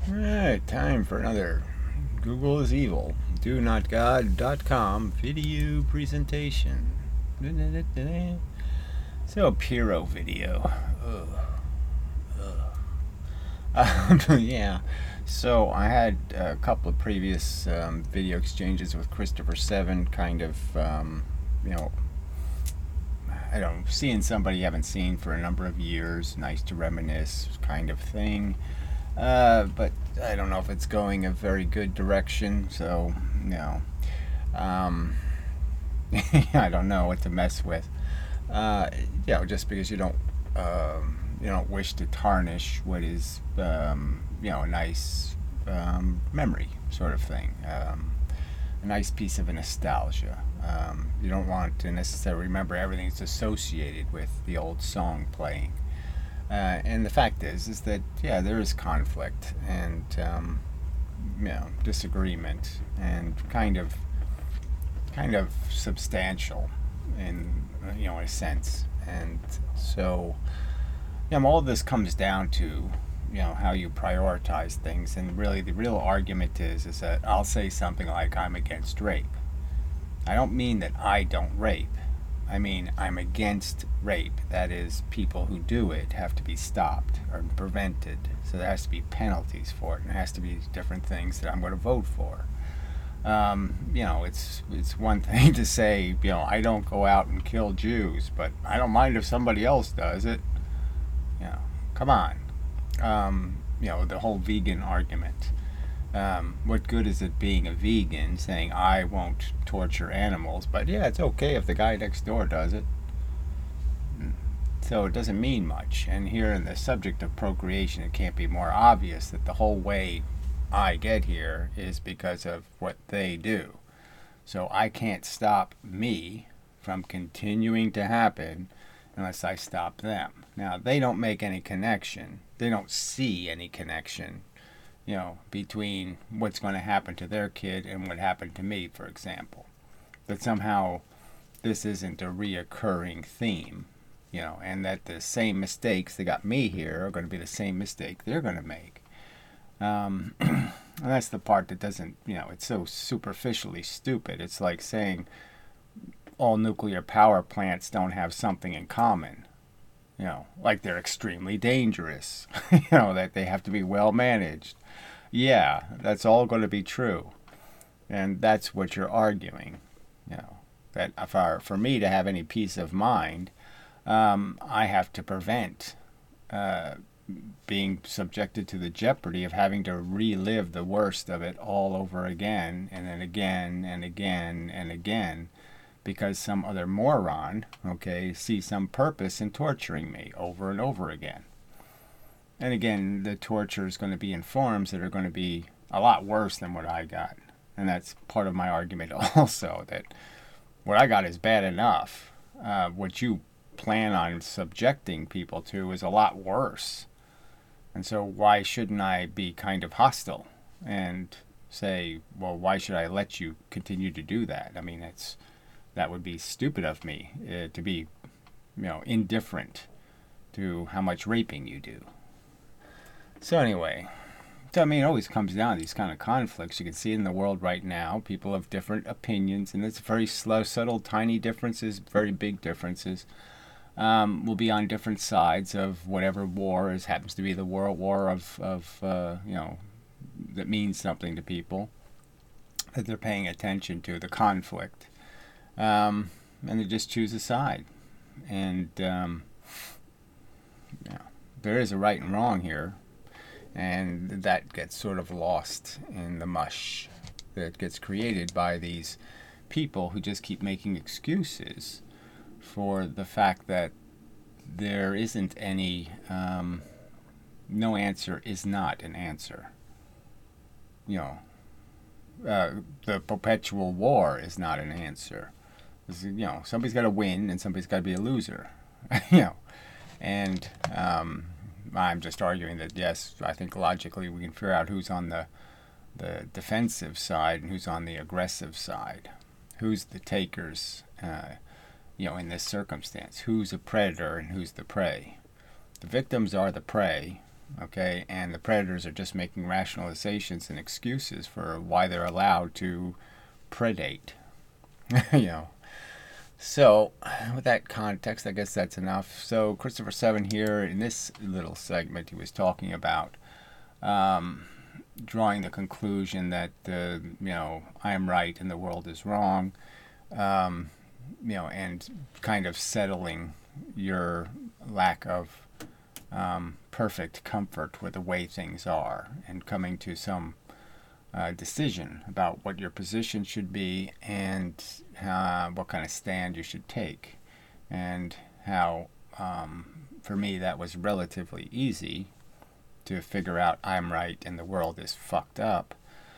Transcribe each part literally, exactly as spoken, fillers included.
Alright, time for another Google is Evil, do not god dot com video presentation. So, Piro video. Ugh. Ugh. Um, yeah, so I had a couple of previous um, video exchanges with Christopher Seven, kind of, um, you know, I don't know, seeing somebody you haven't seen for a number of years, nice to reminisce kind of thing. Uh, but I don't know if it's going a very good direction. So, you know, um, I don't know what to mess with. Uh, you know, just because you don't, um, you don't wish to tarnish what is, um, you know, a nice um, memory sort of thing, um, a nice piece of nostalgia. Um, you don't want to necessarily remember everything that's associated with the old song playing. Uh, and the fact is, is that yeah, there is conflict and um, you know disagreement and kind of kind of substantial in you know in a sense. And so you know all of this comes down to you know how you prioritize things. And really, the real argument is is that I'll say something like I'm against rape. I don't mean that I don't rape. I mean, I'm against rape. That is, people who do it have to be stopped or prevented. So there has to be penalties for it, and there has to be different things that I'm going to vote for. Um, you know, it's it's one thing to say, you know, I don't go out and kill Jews, but I don't mind if somebody else does it. You know, come on. Um, you know, the whole vegan argument. Um, what good is it being a vegan saying I won't torture animals, but yeah, it's okay if the guy next door does it? So it doesn't mean much. And here in the subject of procreation, it can't be more obvious that the whole way I get here is because of what they do. So I can't stop me from continuing to happen unless I stop them. Now, they don't make any connection. They don't see any connection you know, between what's going to happen to their kid and what happened to me, for example. That somehow this isn't a reoccurring theme, you know, and that the same mistakes that got me here are going to be the same mistake they're going to make. Um, and that's the part that doesn't, you know, it's so superficially stupid. It's like saying all nuclear power plants don't have something in common. You know, like they're extremely dangerous, you know, that they have to be well managed. Yeah, that's all going to be true. And that's what you're arguing. You know, that for, for me to have any peace of mind, um, I have to prevent uh, being subjected to the jeopardy of having to relive the worst of it all over again and then again and again and again because some other moron, okay, sees some purpose in torturing me over and over again. And again, the torture is going to be in forms that are going to be a lot worse than what I got. And that's part of my argument also, that what I got is bad enough. Uh, what you plan on subjecting people to is a lot worse. And so why shouldn't I be kind of hostile and say, well, why should I let you continue to do that? I mean, it's that would be stupid of me uh, to be, you know, indifferent to how much raping you do. So anyway, so, I mean, it always comes down to these kind of conflicts. You can see it in the world right now. People have different opinions, and it's very slow, subtle, tiny differences, very big differences. Um, will be on different sides of whatever war is happens to be the world war of, of uh, you know, that means something to people, that they're paying attention to, the conflict. Um, and they just choose a side. And um, yeah, there is a right and wrong here, and that gets sort of lost in the mush that gets created by these people who just keep making excuses for the fact that there isn't any, um, no answer is not an answer. You know, uh, the perpetual war is not an answer. You know, somebody's got to win and somebody's got to be a loser. you know, and um, I'm just arguing that yes, I think logically we can figure out who's on the the defensive side and who's on the aggressive side, who's the takers. Uh, you know, in this circumstance, who's a predator and who's the prey. The victims are the prey, okay? And the predators are just making rationalizations and excuses for why they're allowed to predate, you know. So, with that context, I guess that's enough. So, Christopher Seven here, in this little segment, he was talking about um, drawing the conclusion that, uh, you know, I am right and the world is wrong, um, you know, and kind of settling your lack of um, perfect comfort with the way things are and coming to some uh, decision about what your position should be and uh, what kind of stand you should take. And how, um, for me, that was relatively easy to figure out I'm right and the world is fucked up.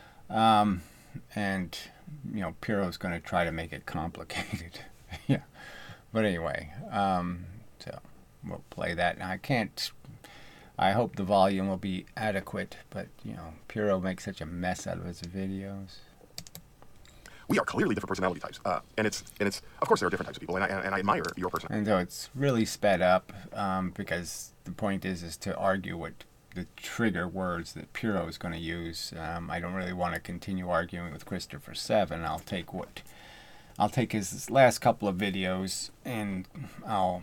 Um, and, you know, Piro's going to try to make it complicated. Yeah. But anyway, um, so we'll play that. And I can't, I hope the volume will be adequate, but, you know, Piro makes such a mess out of his videos. We are clearly different personality types, uh, and it's and it's of course there are different types of people, and I and I admire your personality. And so it's really sped up um, because the point is is to argue what the trigger words that Piro is going to use. Um, I don't really want to continue arguing with Christopher Seven. I'll take what I'll take his last couple of videos and I'll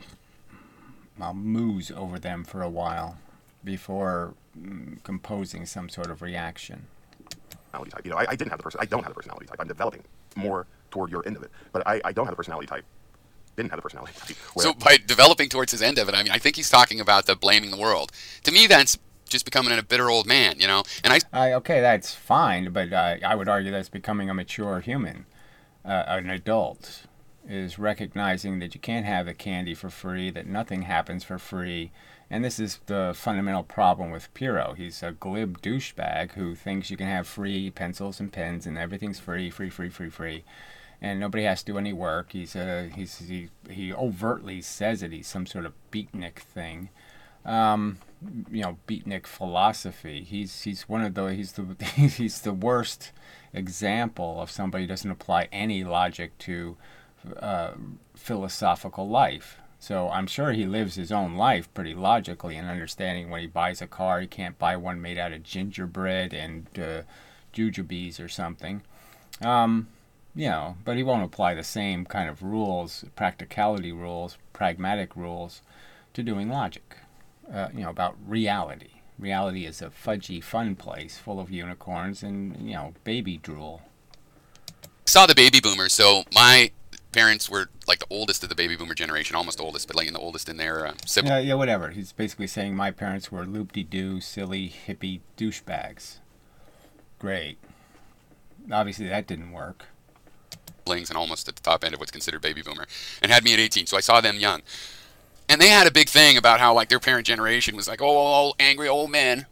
I'll muse over them for a while before mm, composing some sort of reaction. Type. You know, I, I didn't have the person. I don't have the personality type. I'm developing more toward your end of it, but I, I don't have the personality type. Didn't have the personality type. So by developing towards his end of it, I mean, I think he's talking about the blaming the world. To me, that's just becoming a bitter old man, you know. And I. I okay, that's fine, but uh, I would argue that's becoming a mature human, uh, an adult, is recognizing that you can't have the candy for free, that nothing happens for free. And this is the fundamental problem with Piro. He's a glib douchebag who thinks you can have free pencils and pens and everything's free, free, free, free, free. And nobody has to do any work. He's a, he's, he, he overtly says it. He's some sort of beatnik thing. Um, you know, beatnik philosophy. He's, he's one of the, he's the, he's the worst example of somebody who doesn't apply any logic to uh, philosophical life. So I'm sure he lives his own life pretty logically and understanding when he buys a car, he can't buy one made out of gingerbread and uh, jujubes or something. Um, you know, but he won't apply the same kind of rules, practicality rules, pragmatic rules to doing logic, uh, you know, about reality. Reality is a fudgy, fun place full of unicorns and, you know, baby drool. Saw the baby boomers, so my parents were like the oldest of the baby boomer generation, almost oldest, but like the oldest in their uh, siblings. Yeah, yeah, whatever. He's basically saying my parents were loop-de-doo, silly, hippie douchebags. Great. Obviously, that didn't work. And almost at the top end of what's considered baby boomer, and had me at eighteen, so I saw them young. And they had a big thing about how like their parent generation was like, oh, all angry old men.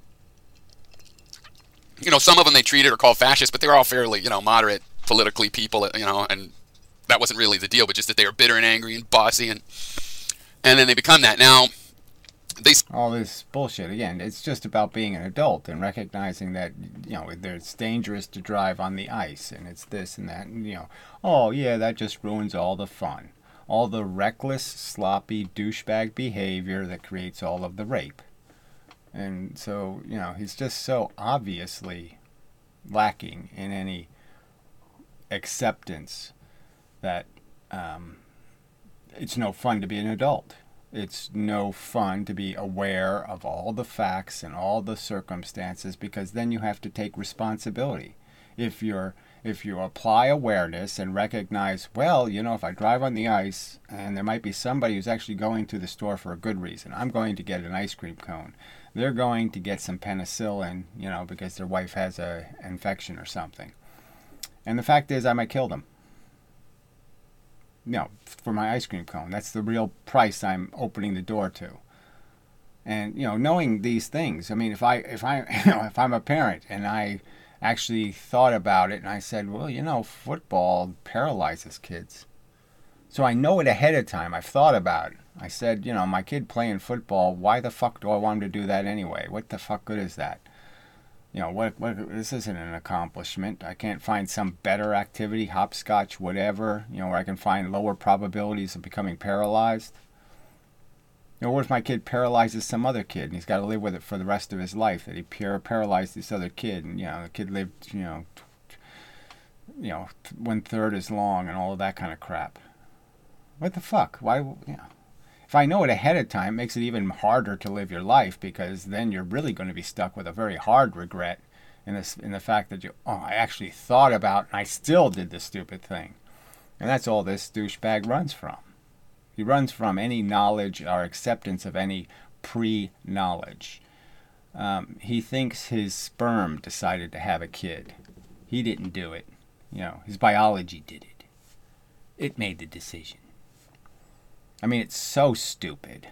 You know, some of them they treated or called fascist, but they were all fairly, you know, moderate politically people, you know, and that wasn't really the deal, but just that they were bitter and angry and bossy, and and then they become that. Now, they all this bullshit again. It's just about being an adult and recognizing that, you know, it's dangerous to drive on the ice, and it's this and that, and, you know, oh yeah, that just ruins all the fun, all the reckless, sloppy douchebag behavior that creates all of the rape. And so, you know, he's just so obviously lacking in any acceptance that um, it's no fun to be an adult. It's no fun to be aware of all the facts and all the circumstances, because then you have to take responsibility. If you're if you apply awareness and recognize, well, you know, if I drive on the ice and there might be somebody who's actually going to the store for a good reason. I'm going to get an ice cream cone. They're going to get some penicillin, you know, because their wife has a infection or something. And the fact is, I might kill them. You know, for my ice cream cone. That's the real price I'm opening the door to. And, you know, knowing these things, I mean, if I, if I, you know, if I'm a parent and I actually thought about it and I said, well, you know, football paralyzes kids. So I know it ahead of time. I've thought about it. I said, you know, my kid playing football, why the fuck do I want him to do that anyway? What the fuck good is that? You know, what, what, this isn't an accomplishment. I can't find some better activity, hopscotch, whatever, you know, where I can find lower probabilities of becoming paralyzed. You know, what if my kid paralyzes some other kid and he's got to live with it for the rest of his life? That he par- paralyzed this other kid, and you know, the kid lived, you know, t- you know, one third as long, and all of that kind of crap. What the fuck? Why? You know, if I know it ahead of time, it makes it even harder to live your life, because then you're really going to be stuck with a very hard regret in this, in the fact that you, oh, I actually thought about and I still did this stupid thing, and that's all this douchebag runs from. He runs from any knowledge or acceptance of any pre-knowledge. Um, he thinks his sperm decided to have a kid. He didn't do it. You know, his biology did it. It made the decision. I mean, it's so stupid.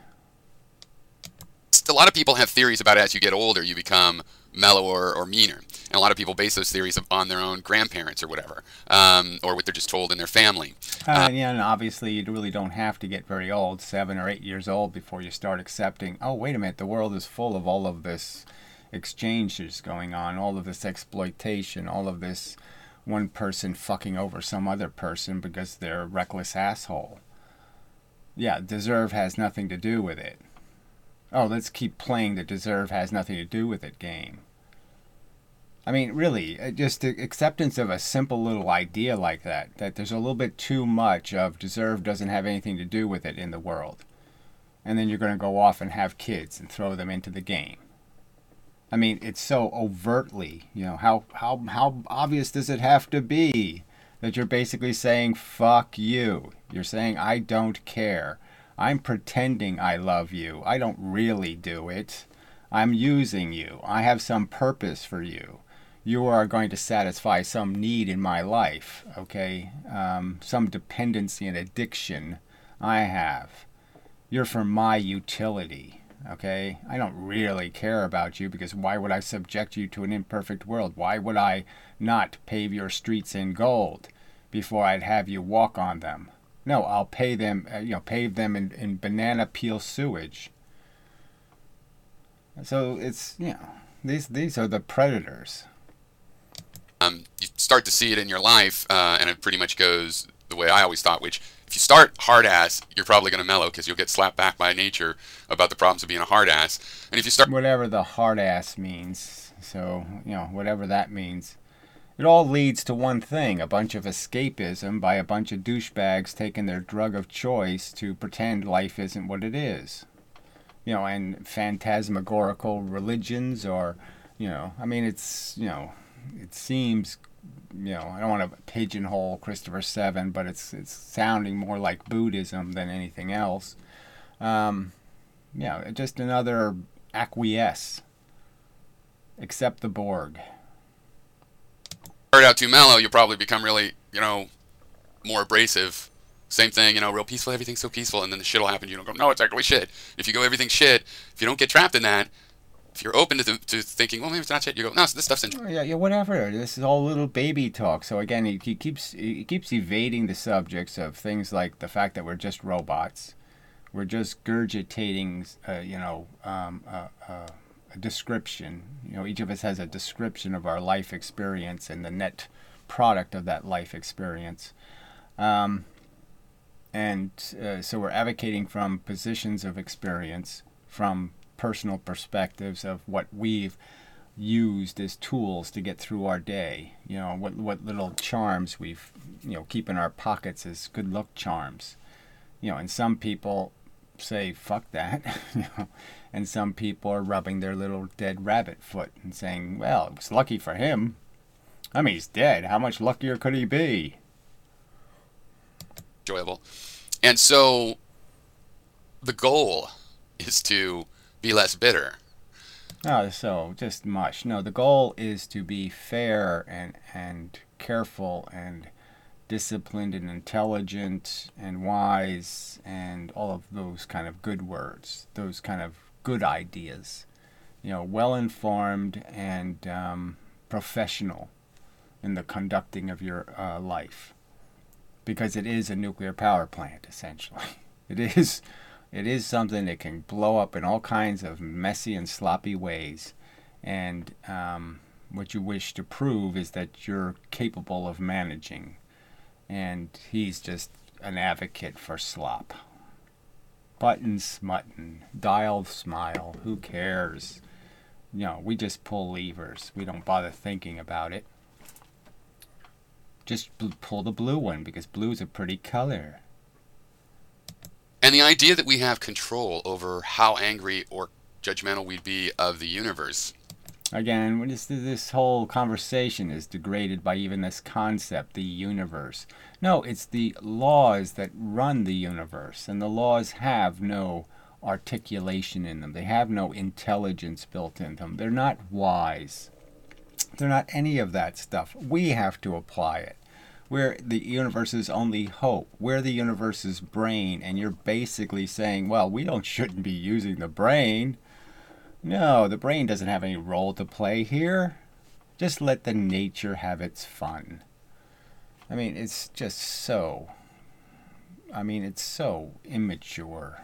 A lot of people have theories about as you get older, you become mellower or meaner. And a lot of people base those theories on their own grandparents or whatever, um, or what they're just told in their family. Uh, yeah, and obviously you really don't have to get very old, seven or eight years old, before you start accepting, oh, wait a minute, the world is full of all of this exchanges going on, all of this exploitation, all of this one person fucking over some other person because they're a reckless asshole. Yeah, deserve has nothing to do with it. Oh, let's keep playing the deserve has nothing to do with it game. I mean, really, just the acceptance of a simple little idea like that, that there's a little bit too much of deserve doesn't have anything to do with it in the world. And then you're going to go off and have kids and throw them into the game. I mean, it's so overtly, you know, how, how, how obvious does it have to be that you're basically saying, fuck you. You're saying, I don't care. I'm pretending I love you. I don't really do it. I'm using you. I have some purpose for you. You are going to satisfy some need in my life, okay? Um, some dependency and addiction I have. You're for my utility, okay? I don't really care about you, because why would I subject you to an imperfect world? Why would I not pave your streets in gold before I'd have you walk on them? No, I'll pay them, uh, you know, pave them in, in banana peel sewage. So it's, you know, these these are the predators. Um, you start to see it in your life, uh, and it pretty much goes the way I always thought, which if you start hard ass, you're probably going to mellow, because you'll get slapped back by nature about the problems of being a hard ass. And if you start... Whatever the hard ass means, so, you know, whatever that means. It all leads to one thing, a bunch of escapism by a bunch of douchebags taking their drug of choice to pretend life isn't what it is. You know, and phantasmagorical religions, or, you know, I mean, it's, you know, it seems, you know, I don't want to pigeonhole Christopher Seven, but it's it's sounding more like Buddhism than anything else. Um, you know, just another acquiesce. Accept the Borg. Start out too mellow, you'll probably become really, you know, more abrasive. Same thing, you know, real peaceful, everything's so peaceful, and then the shit will happen, you don't go, no, it's actually shit. If you go, everything's shit, if you don't get trapped in that, if you're open to th- to thinking, well, maybe it's not shit, you go, no, this stuff's interesting. Yeah, yeah, whatever. This is all little baby talk. So again, he, he keeps he keeps evading the subjects of things like the fact that we're just robots. We're just gurgitating, uh, you know, um, uh, uh, a description. You know, each of us has a description of our life experience and the net product of that life experience. Um, and uh, so we're advocating from positions of experience, from personal perspectives of what we've used as tools to get through our day. You know, what what little charms we've, you know, keep in our pockets as good luck charms. You know, and some people say, fuck that. You know, and some people are rubbing their little dead rabbit foot and saying, well, it was lucky for him. I mean, he's dead. How much luckier could he be? Enjoyable. And so the goal is to be less bitter. Oh, so just mush. No, the goal is to be fair and and careful and disciplined and intelligent and wise and all of those kind of good words, those kind of good ideas. You know, well-informed and um, professional in the conducting of your uh, life. Because it is a nuclear power plant, essentially. It is... It is something that can blow up in all kinds of messy and sloppy ways. And um, what you wish to prove is that you're capable of managing. And he's just an advocate for slop. Button smutton. Dial smile. Who cares? You know, we just pull levers. We don't bother thinking about it. Just bl- pull the blue one because blue's a pretty color. And the idea that we have control over how angry or judgmental we'd be of the universe. Again, when this, this whole conversation is degraded by even this concept, the universe. No, it's the laws that run the universe, and the laws have no articulation in them. They have no intelligence built in them. They're not wise. They're not any of that stuff. We have to apply it. We're the universe's only hope. We're the universe's brain, and you're basically saying, well, we don't shouldn't be using the brain. No, the brain doesn't have any role to play here. Just let the nature have its fun. I mean, it's just so, I mean, it's so immature.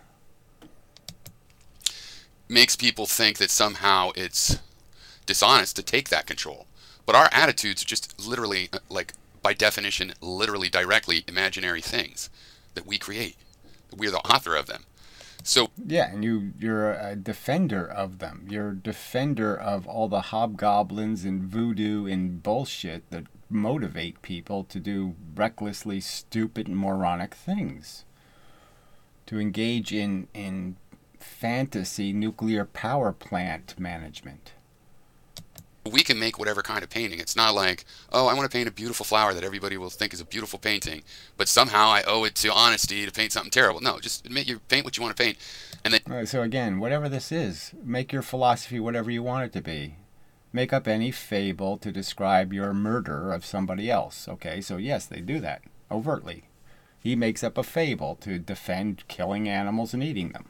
Makes people think that somehow it's dishonest to take that control. But our attitudes are just literally, like, by definition, literally directly imaginary things that we create. We're the author of them. So yeah, and you you're a defender of them. You're a defender of all the hobgoblins and voodoo and bullshit that motivate people to do recklessly stupid and moronic things. To engage in in fantasy nuclear power plant management. we can make whatever kind of painting. It's not like, oh, I want to paint a beautiful flower that everybody will think is a beautiful painting, but somehow I owe it to honesty to paint something terrible. No, just admit you paint what you want to paint. And then, All right, so again, whatever this is, make your philosophy whatever you want it to be. Make up any fable to describe your murder of somebody else. Okay, so yes, they do that overtly. He makes up a fable to defend killing animals and eating them.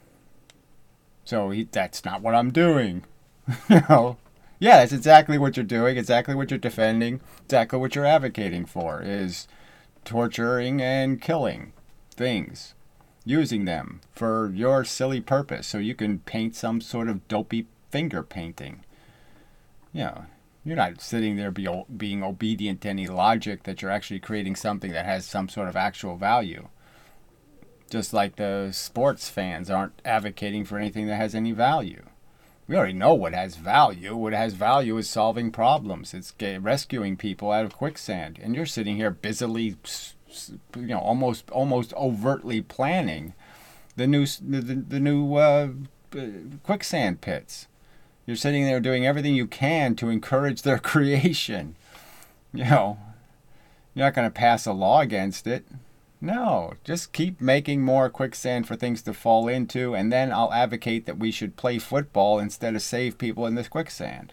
So he, that's not what I'm doing. You know? Yeah, that's exactly what you're doing, exactly what you're defending, exactly what you're advocating for, is torturing and killing things, using them for your silly purpose so you can paint some sort of dopey finger painting. You know, you're not sitting there be, being obedient to any logic that you're actually creating something that has some sort of actual value. Just like the sports fans aren't advocating for anything that has any value. We already know what has value. What has value is solving problems. It's rescuing people out of quicksand. And you're sitting here busily, you know, almost almost overtly planning the new the, the new uh, quicksand pits. You're sitting there doing everything you can to encourage their creation. You know, you're not going to pass a law against it. No, just keep making more quicksand for things to fall into, and then I'll advocate that we should play football instead of save people in this quicksand.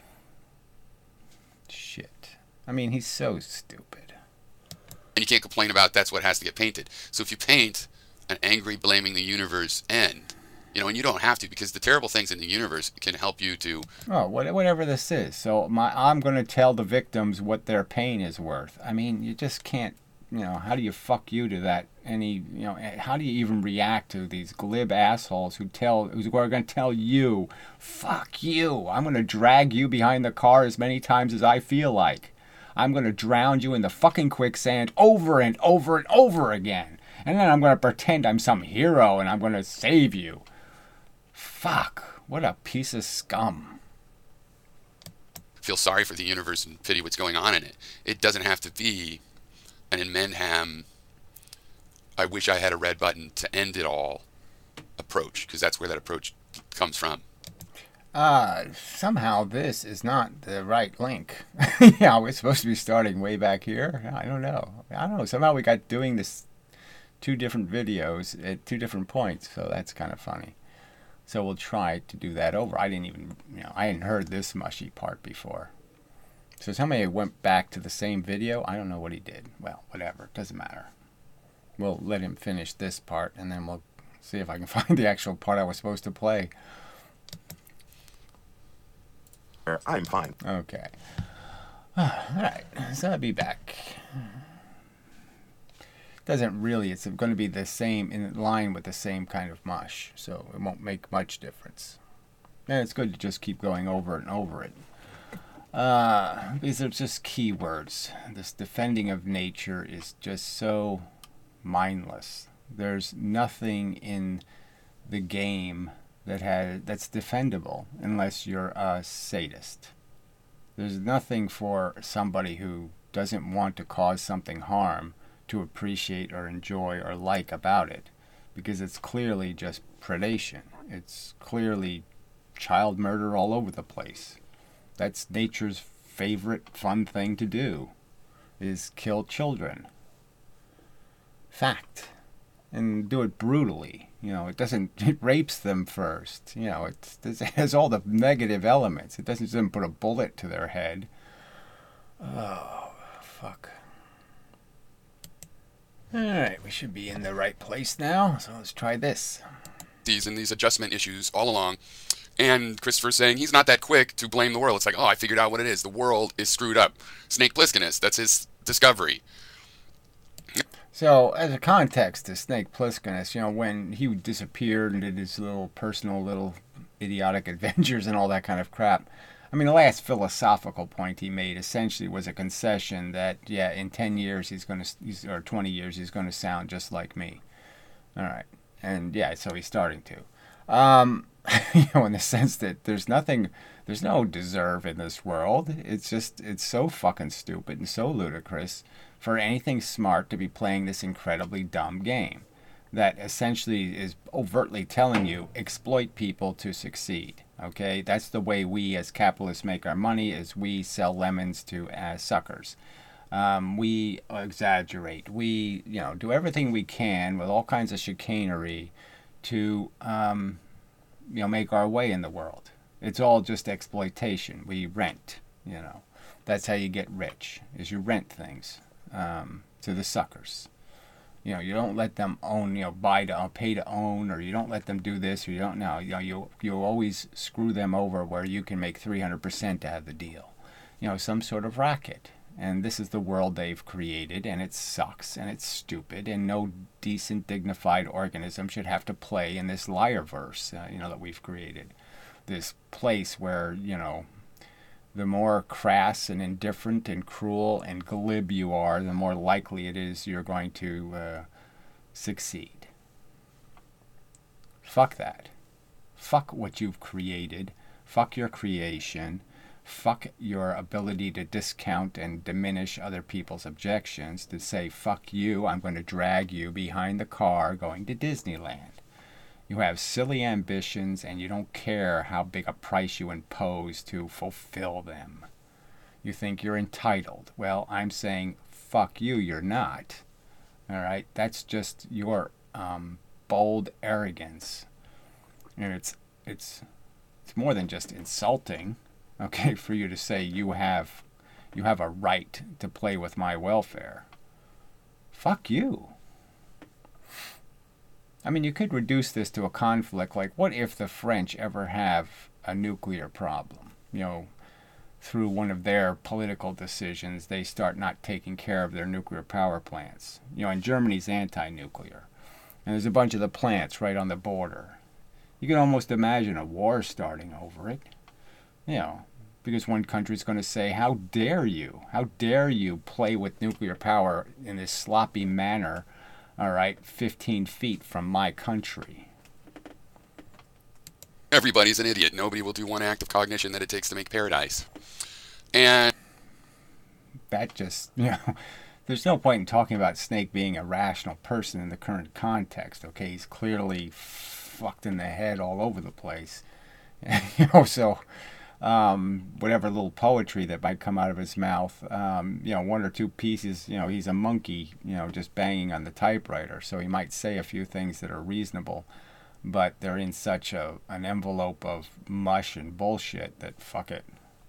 Shit. I mean, he's so stupid. and you can't complain about that's what has to get painted. So if you paint an angry, blaming the universe end, you know, and you don't have to, because the terrible things in the universe can help you to... Oh, whatever this is. So my, I'm going to tell the victims what their pain is worth. I mean, you just can't, you know, how do you fuck you to that? Any, you know, how do you even react to these glib assholes who tell, who are going to tell you, fuck you, I'm going to drag you behind the car as many times as I feel like. I'm going to drown you in the fucking quicksand over and over and over again. And then I'm going to pretend I'm some hero and I'm going to save you. Fuck, what a piece of scum. Feel sorry for the universe and pity what's going on in it. It doesn't have to be an in Mendham, I wish I had a red button to end it all approach, because that's where that approach comes from. Uh, somehow this is not the right link. Yeah, we're supposed to be starting way back here. I don't know. I don't know. Somehow we got doing this two different videos at two different points, so that's kind of funny. So we'll try to do that over. I didn't even, you know, I hadn't heard this mushy part before. So somebody went back to the same video. I don't know what he did. Well, whatever. Doesn't matter. We'll let him finish this part, and then we'll see if I can find the actual part I was supposed to play. I'm fine. Okay. All right. So I'll be back. Doesn't really, it's going to be the same, in line with the same kind of mush, so it won't make much difference. And it's good to just keep going over and over it. Uh, these are just keywords. This defending of nature is just so mindless. There's nothing in the game that has that's defendable unless you're a sadist. There's nothing for somebody who doesn't want to cause something harm to appreciate or enjoy or like about it, because it's clearly just predation. It's clearly child murder all over the place. That's nature's favorite fun thing to do, is kill children. Fact. And do it brutally. You know, it doesn't, it rapes them first. You know, it's, it has all the negative elements. It doesn't just put a bullet to their head. Oh, fuck. Alright, we should be in the right place now, so let's try this. These and these adjustment issues all along. And Christopher's saying he's not that quick to blame the world. It's like, oh, I figured out what it is. The world is screwed up. Snake Plisskenus, that's his discovery. So, as a context to Snake Plisskenus, you know, when he disappeared and did his little personal little idiotic adventures and all that kind of crap, I mean, the last philosophical point he made essentially was a concession that, yeah, in ten years he's going to, or twenty years, he's going to sound just like me. All right. And, yeah, so he's starting to. Um, you know, in the sense that there's nothing, there's no deserve in this world. It's just, it's so fucking stupid and so ludicrous for anything smart to be playing this incredibly dumb game that essentially is overtly telling you exploit people to succeed. Okay, that's the way we as capitalists make our money, is we sell lemons to uh, suckers. Um, we exaggerate. We, you know, do everything we can with all kinds of chicanery to, um, you know, make our way in the world. It's all just exploitation. We rent, you know. That's how you get rich, is you rent things um, to the suckers. You know, you don't let them own, you know, buy to, uh, pay to own, or you don't let them do this, or you don't know. You know, you you always screw them over where you can make three hundred percent out of the deal. You know, some sort of racket. And this is the world they've created, and it sucks, and it's stupid, and no decent, dignified organism should have to play in this liarverse, uh, you know, that we've created. This place where, you know, the more crass and indifferent and cruel and glib you are, the more likely it is you're going to uh, succeed. Fuck that. Fuck what you've created. Fuck your creation. Fuck your ability to discount and diminish other people's objections, to say, fuck you, I'm going to drag you behind the car going to Disneyland. You have silly ambitions, and you don't care how big a price you impose to fulfill them. You think you're entitled. Well, I'm saying, fuck you, you're not. All right? That's just your um, bold arrogance. And it's it's it's more than just insulting, okay, for you to say you have you have a right to play with my welfare. Fuck you. I mean, you could reduce this to a conflict like, what if the French ever have a nuclear problem? You know, through one of their political decisions, they start not taking care of their nuclear power plants. You know, and Germany's anti-nuclear. And there's a bunch of the plants right on the border. You can almost imagine a war starting over it. You know, because one country's going to say, how dare you? How dare you play with nuclear power in this sloppy manner, all right, fifteen feet from my country? Everybody's an idiot. Nobody will do one act of cognition that it takes to make paradise. And that just, you know, there's no point in talking about Snake being a rational person in the current context, okay? He's clearly fucked in the head all over the place. You know, so um, whatever little poetry that might come out of his mouth, um, you know, one or two pieces, you know, he's a monkey, you know, just banging on the typewriter. So he might say a few things that are reasonable, but they're in such a an envelope of mush and bullshit that fuck it.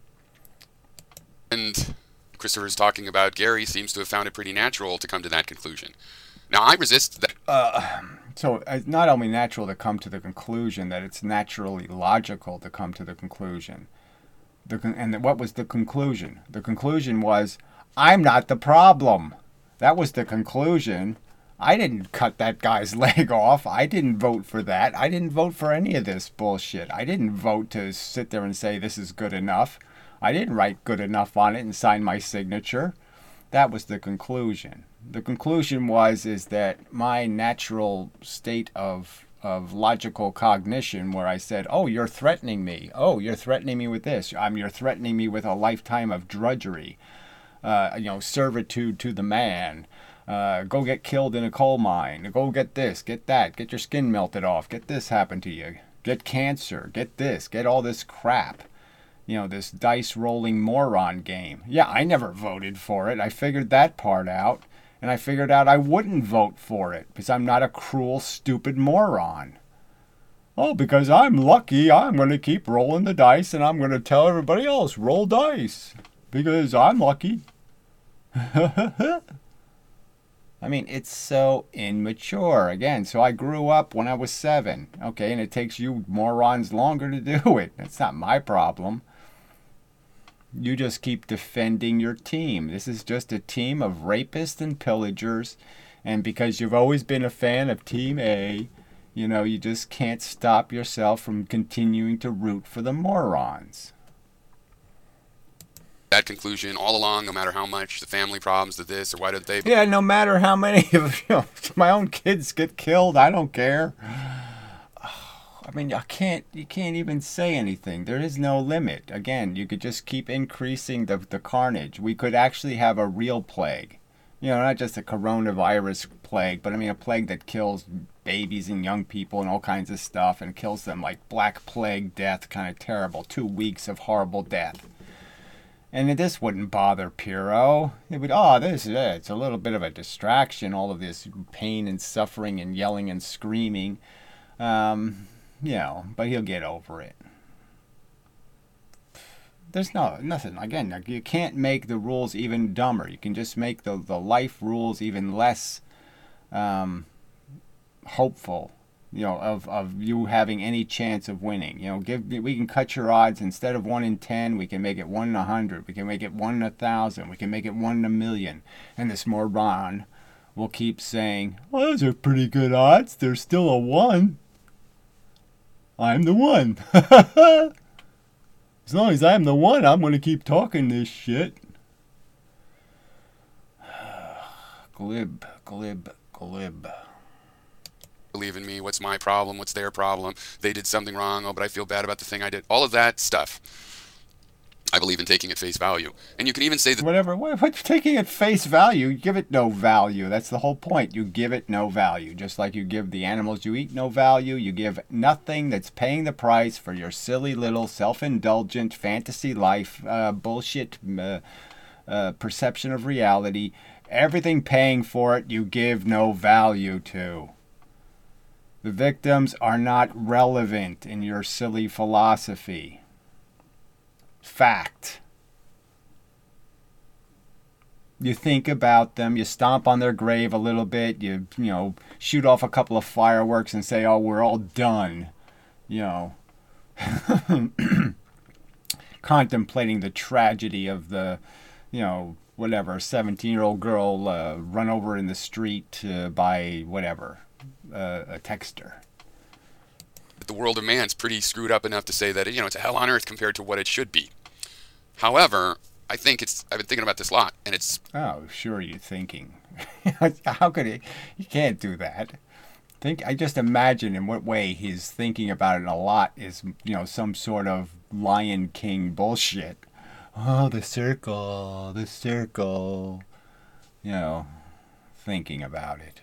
And Christopher's talking about Gary seems to have found it pretty natural to come to that conclusion. Now, I resist that. Uh, so it's not only natural to come to the conclusion, that it's naturally logical to come to the conclusion. The con- and what was the conclusion? The conclusion was, I'm not the problem. That was the conclusion. I didn't cut that guy's leg off. I didn't vote for that. I didn't vote for any of this bullshit. I didn't vote to sit there and say this is good enough. I didn't write good enough on it and sign my signature. That was the conclusion. the conclusion was is that my natural state of of logical cognition, where I said, "Oh, you're threatening me. Oh, you're threatening me with this. I'm you're threatening me with a lifetime of drudgery, uh, you know, servitude to the man. Uh, go get killed in a coal mine. Go get this, get that, get your skin melted off, get this happen to you, get cancer, get this, get all this crap. You know, this dice rolling moron game. Yeah, I never voted for it. I figured that part out. And I figured out I wouldn't vote for it because I'm not a cruel, stupid moron. Oh, because I'm lucky, I'm going to keep rolling the dice and I'm going to tell everybody else, roll dice. Because I'm lucky. I mean, it's so immature. Again, so I grew up when I was seven. Okay, and it takes you morons longer to do it. That's not my problem. You just keep defending your team. This is just a team of rapists and pillagers. And because you've always been a fan of Team A, you know, you just can't stop yourself from continuing to root for the morons. That conclusion all along, no matter how much the family problems, the this, or why did they... Yeah, no matter how many of you know, my own kids get killed, I don't care. I mean, I can't. You can't even say anything. There is no limit. Again, you could just keep increasing the the carnage. We could actually have a real plague. You know, not just a coronavirus plague, but I mean a plague that kills babies and young people and all kinds of stuff and kills them like Black Plague death, kind of terrible. Two weeks of horrible death. And this wouldn't bother Piro. It would, oh, this is it. It's a little bit of a distraction, all of this pain and suffering and yelling and screaming. Um... You know, but he'll get over it. There's no nothing. Again, you can't make the rules even dumber. You can just make the, the life rules even less um, hopeful. You know, of, of you having any chance of winning. You know, give we can cut your odds instead of one in ten. We can make it one in a hundred. We can make it one in a thousand. We can make it one in a million. And this moron will keep saying, "Well, those are pretty good odds. There's still a one. I'm the one." As long as I'm the one, I'm going to keep talking this shit. Glib, glib, glib. Believe in me. What's my problem? What's their problem? They did something wrong. Oh, but I feel bad about the thing I did. All of that stuff, I believe in taking at face value. And you can even say that... Whatever. What, what, taking at face value, you give it no value. That's the whole point. You give it no value. Just like you give the animals you eat no value, you give nothing that's paying the price for your silly little self-indulgent fantasy life, uh, bullshit uh, uh, perception of reality. Everything paying for it, you give no value to. The victims are not relevant in your silly philosophy. Fact. You think about them, you stomp on their grave a little bit, you you know, shoot off a couple of fireworks and say, "Oh, we're all done." You know, contemplating the tragedy of the, you know, whatever, seventeen-year-old girl uh, run over in the street uh, by whatever, uh, a texter. The world of man's pretty screwed up enough to say that, you know, it's a hell on earth compared to what it should be. However, I think it's, I've been thinking about this a lot, and it's... Oh, sure you're thinking. How could he? You can't do that. Think. I just imagine in what way he's thinking about it a lot is, you know, some sort of Lion King bullshit. Oh, the circle, the circle. You know, thinking about it.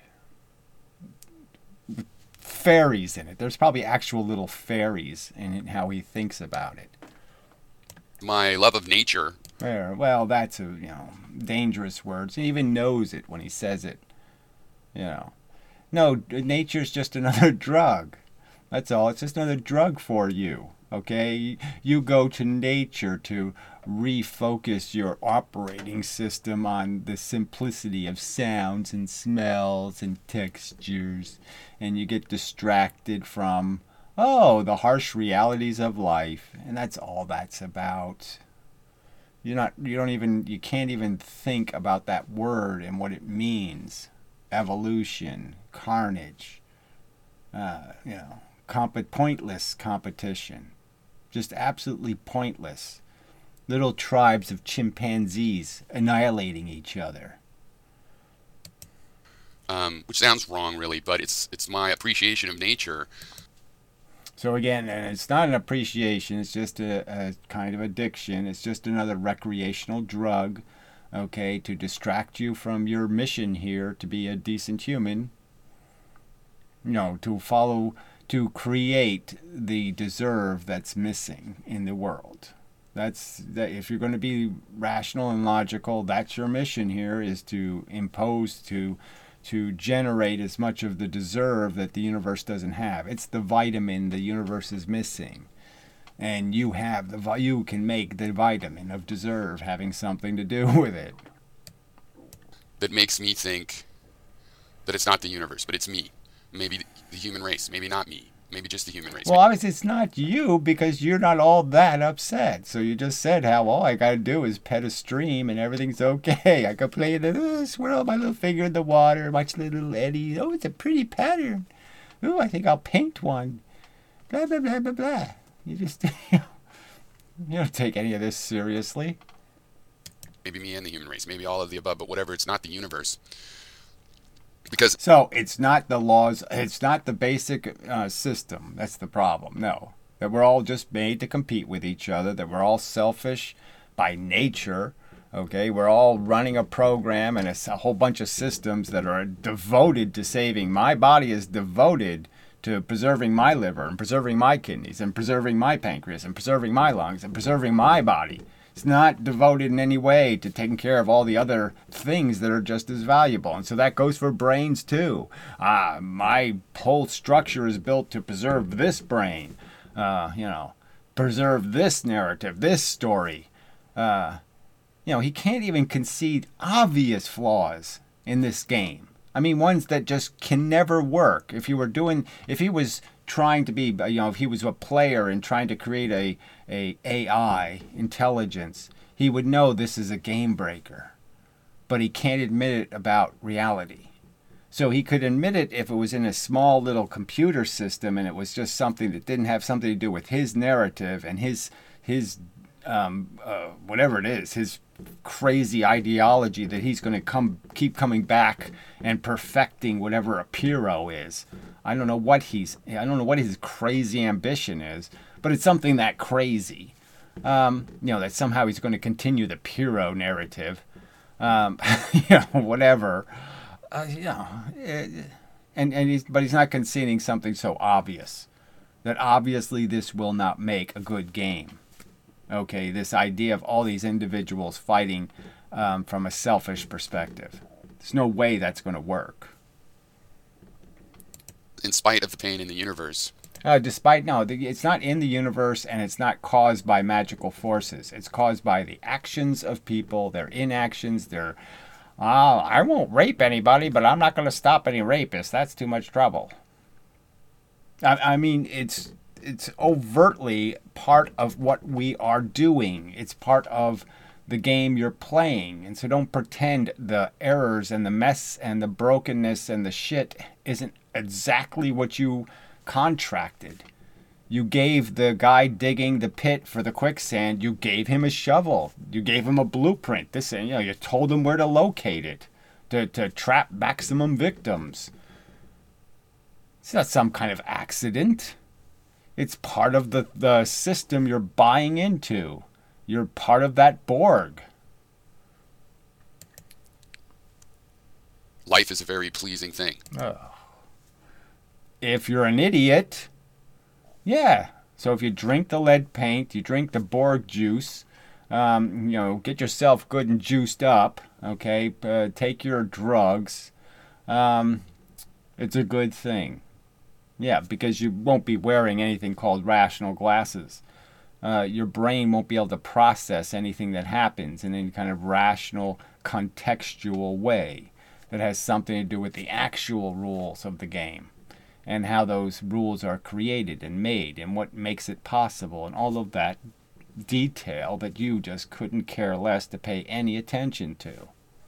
Fairies in it. There's probably actual little fairies in it, how he thinks about it. My love of nature. Well, that's a, you know, dangerous words. He even knows it when he says it. You know. No, nature's just another drug. That's all. It's just another drug for you. Okay? You go to nature to refocus your operating system on the simplicity of sounds and smells and textures. And you get distracted from, oh, the harsh realities of life. And that's all that's about. You're not, you don't even, you can't even think about that word and what it means. Evolution, carnage, uh, you know, comp- pointless competition. Just absolutely pointless. Little tribes of chimpanzees annihilating each other. um, which sounds wrong, really, but it's it's my appreciation of nature. So again, and it's not an appreciation, it's just a, a kind of addiction. It's just another recreational drug, okay, to distract you from your mission here to be a decent human. You know, to follow, to create the deserve that's missing in the world. That's that. If you're going to be rational and logical, that's your mission here, is to impose, to to generate as much of the deserve that the universe doesn't have. It's the vitamin the universe is missing, and you have the you can make the vitamin of deserve having something to do with it. That makes me think that it's not the universe, but it's me. Maybe the human race, maybe not me. Maybe just the human race. Well, obviously it's not you, because you're not all that upset. So you just said how all I got to do is pet a stream and everything's okay. I could play the uh, swirl my little finger in the water, watch the little eddy. Oh, it's a pretty pattern. Ooh, I think I'll paint one. Blah, blah, blah, blah, blah. You just, you don't take any of this seriously. Maybe me and the human race. Maybe all of the above, but whatever. It's not the universe. Because So it's not the laws, it's not the basic uh, system. That's the problem. No. That we're all just made to compete with each other, that we're all selfish by nature. Okay, we're all running a program and a, a whole bunch of systems that are devoted to saving. My body is devoted to preserving my liver and preserving my kidneys and preserving my pancreas and preserving my lungs and preserving my body. It's not devoted in any way to taking care of all the other things that are just as valuable. And so that goes for brains too. Uh, my whole structure is built to preserve this brain, uh, you know, preserve this narrative, this story. Uh, you know, he can't even concede obvious flaws in this game. I mean, ones that just can never work. If he were doing, if he was trying to be, you know, if he was a player and trying to create a, a AI intelligence, he would know this is a game breaker. But he can't admit it about reality. So he could admit it if it was in a small little computer system and it was just something that didn't have something to do with his narrative and his his um, uh, whatever it is, his crazy ideology that he's going to come keep coming back and perfecting whatever a Pyrrho is. I don't know what he's I don't know what his crazy ambition is, but it's something that crazy. Um, you know, that somehow he's going to continue the Pyrrho narrative. Um, you know, whatever. Uh, you know, it, and and he's but he's not conceding something so obvious that obviously this will not make a good game. Okay, this idea of all these individuals fighting um, from a selfish perspective. There's no way that's going to work. in spite of the pain in the universe. Uh, despite, no, it's not in the universe, and it's not caused by magical forces. It's caused by the actions of people, their inactions, their, oh, I won't rape anybody, but I'm not going to stop any rapists. That's too much trouble. I, I mean, it's it's overtly part of what we are doing. It's part of the game you're playing. And so don't pretend the errors and the mess and the brokenness and the shit isn't exactly what you contracted. You gave the guy digging the pit for the quicksand, you gave him a shovel. You gave him a blueprint. This, you know, you told him where to locate it to, to trap maximum victims. It's not some kind of accident. It's part of the, the system you're buying into. You're part of that Borg. Life is a very pleasing thing. Oh. If you're an idiot, yeah. So if you drink the lead paint, you drink the Borg juice, um, you know, get yourself good and juiced up, okay, uh, take your drugs, um, it's a good thing. Yeah, because you won't be wearing anything called rational glasses. Uh, your brain won't be able to process anything that happens in any kind of rational, contextual way that has something to do with the actual rules of the game and how those rules are created and made and what makes it possible and all of that detail that you just couldn't care less to pay any attention to.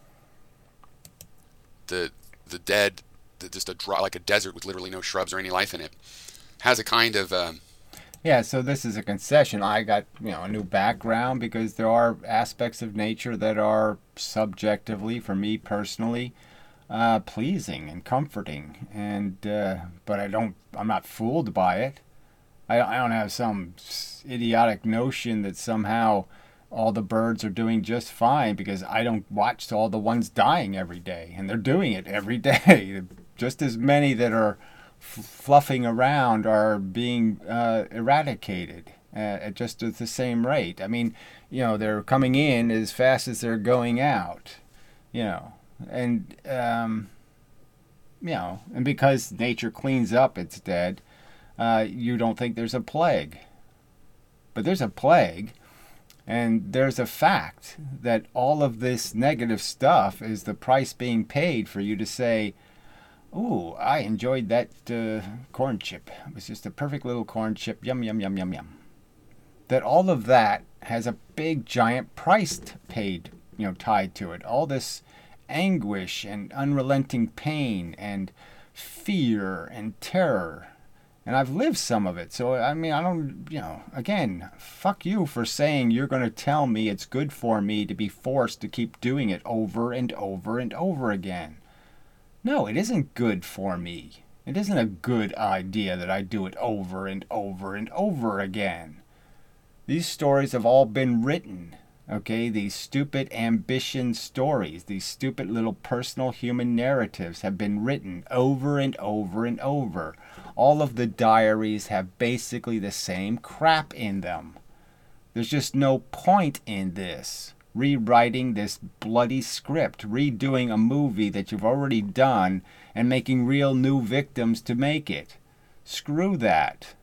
The the dead, the, just a dry, like a desert with literally no shrubs or any life in it, has a kind of... Um, Yeah, so this is a concession. I got, you know, a new background because there are aspects of nature that are subjectively, for me personally, uh, pleasing and comforting, and uh, but I don't. I'm not fooled by it. I, I don't have some idiotic notion that somehow all the birds are doing just fine because I don't watch all the ones dying every day, and they're doing it every day. Just as many that are f- fluffing around are being uh, eradicated uh, at just at the same rate. I mean, you know, they're coming in as fast as they're going out, you know, and um, you know, and because nature cleans up its dead, uh, you don't think there's a plague, but there's a plague. And there's a fact that all of this negative stuff is the price being paid for you to say, "Ooh, I enjoyed that uh, corn chip. It was just a perfect little corn chip. Yum, yum, yum, yum, yum." That all of that has a big, giant price paid, you know, tied to it. All this anguish and unrelenting pain and fear and terror. And I've lived some of it. So, I mean, I don't, you know, again, fuck you for saying you're going to tell me it's good for me to be forced to keep doing it over and over and over again. No, it isn't good for me. It isn't a good idea that I do it over and over and over again. These stories have all been written, okay? These stupid ambition stories, these stupid little personal human narratives have been written over and over and over. All of the diaries have basically the same crap in them. There's just no point in this. Rewriting this bloody script, redoing a movie that you've already done, and making real new victims to make it. Screw that.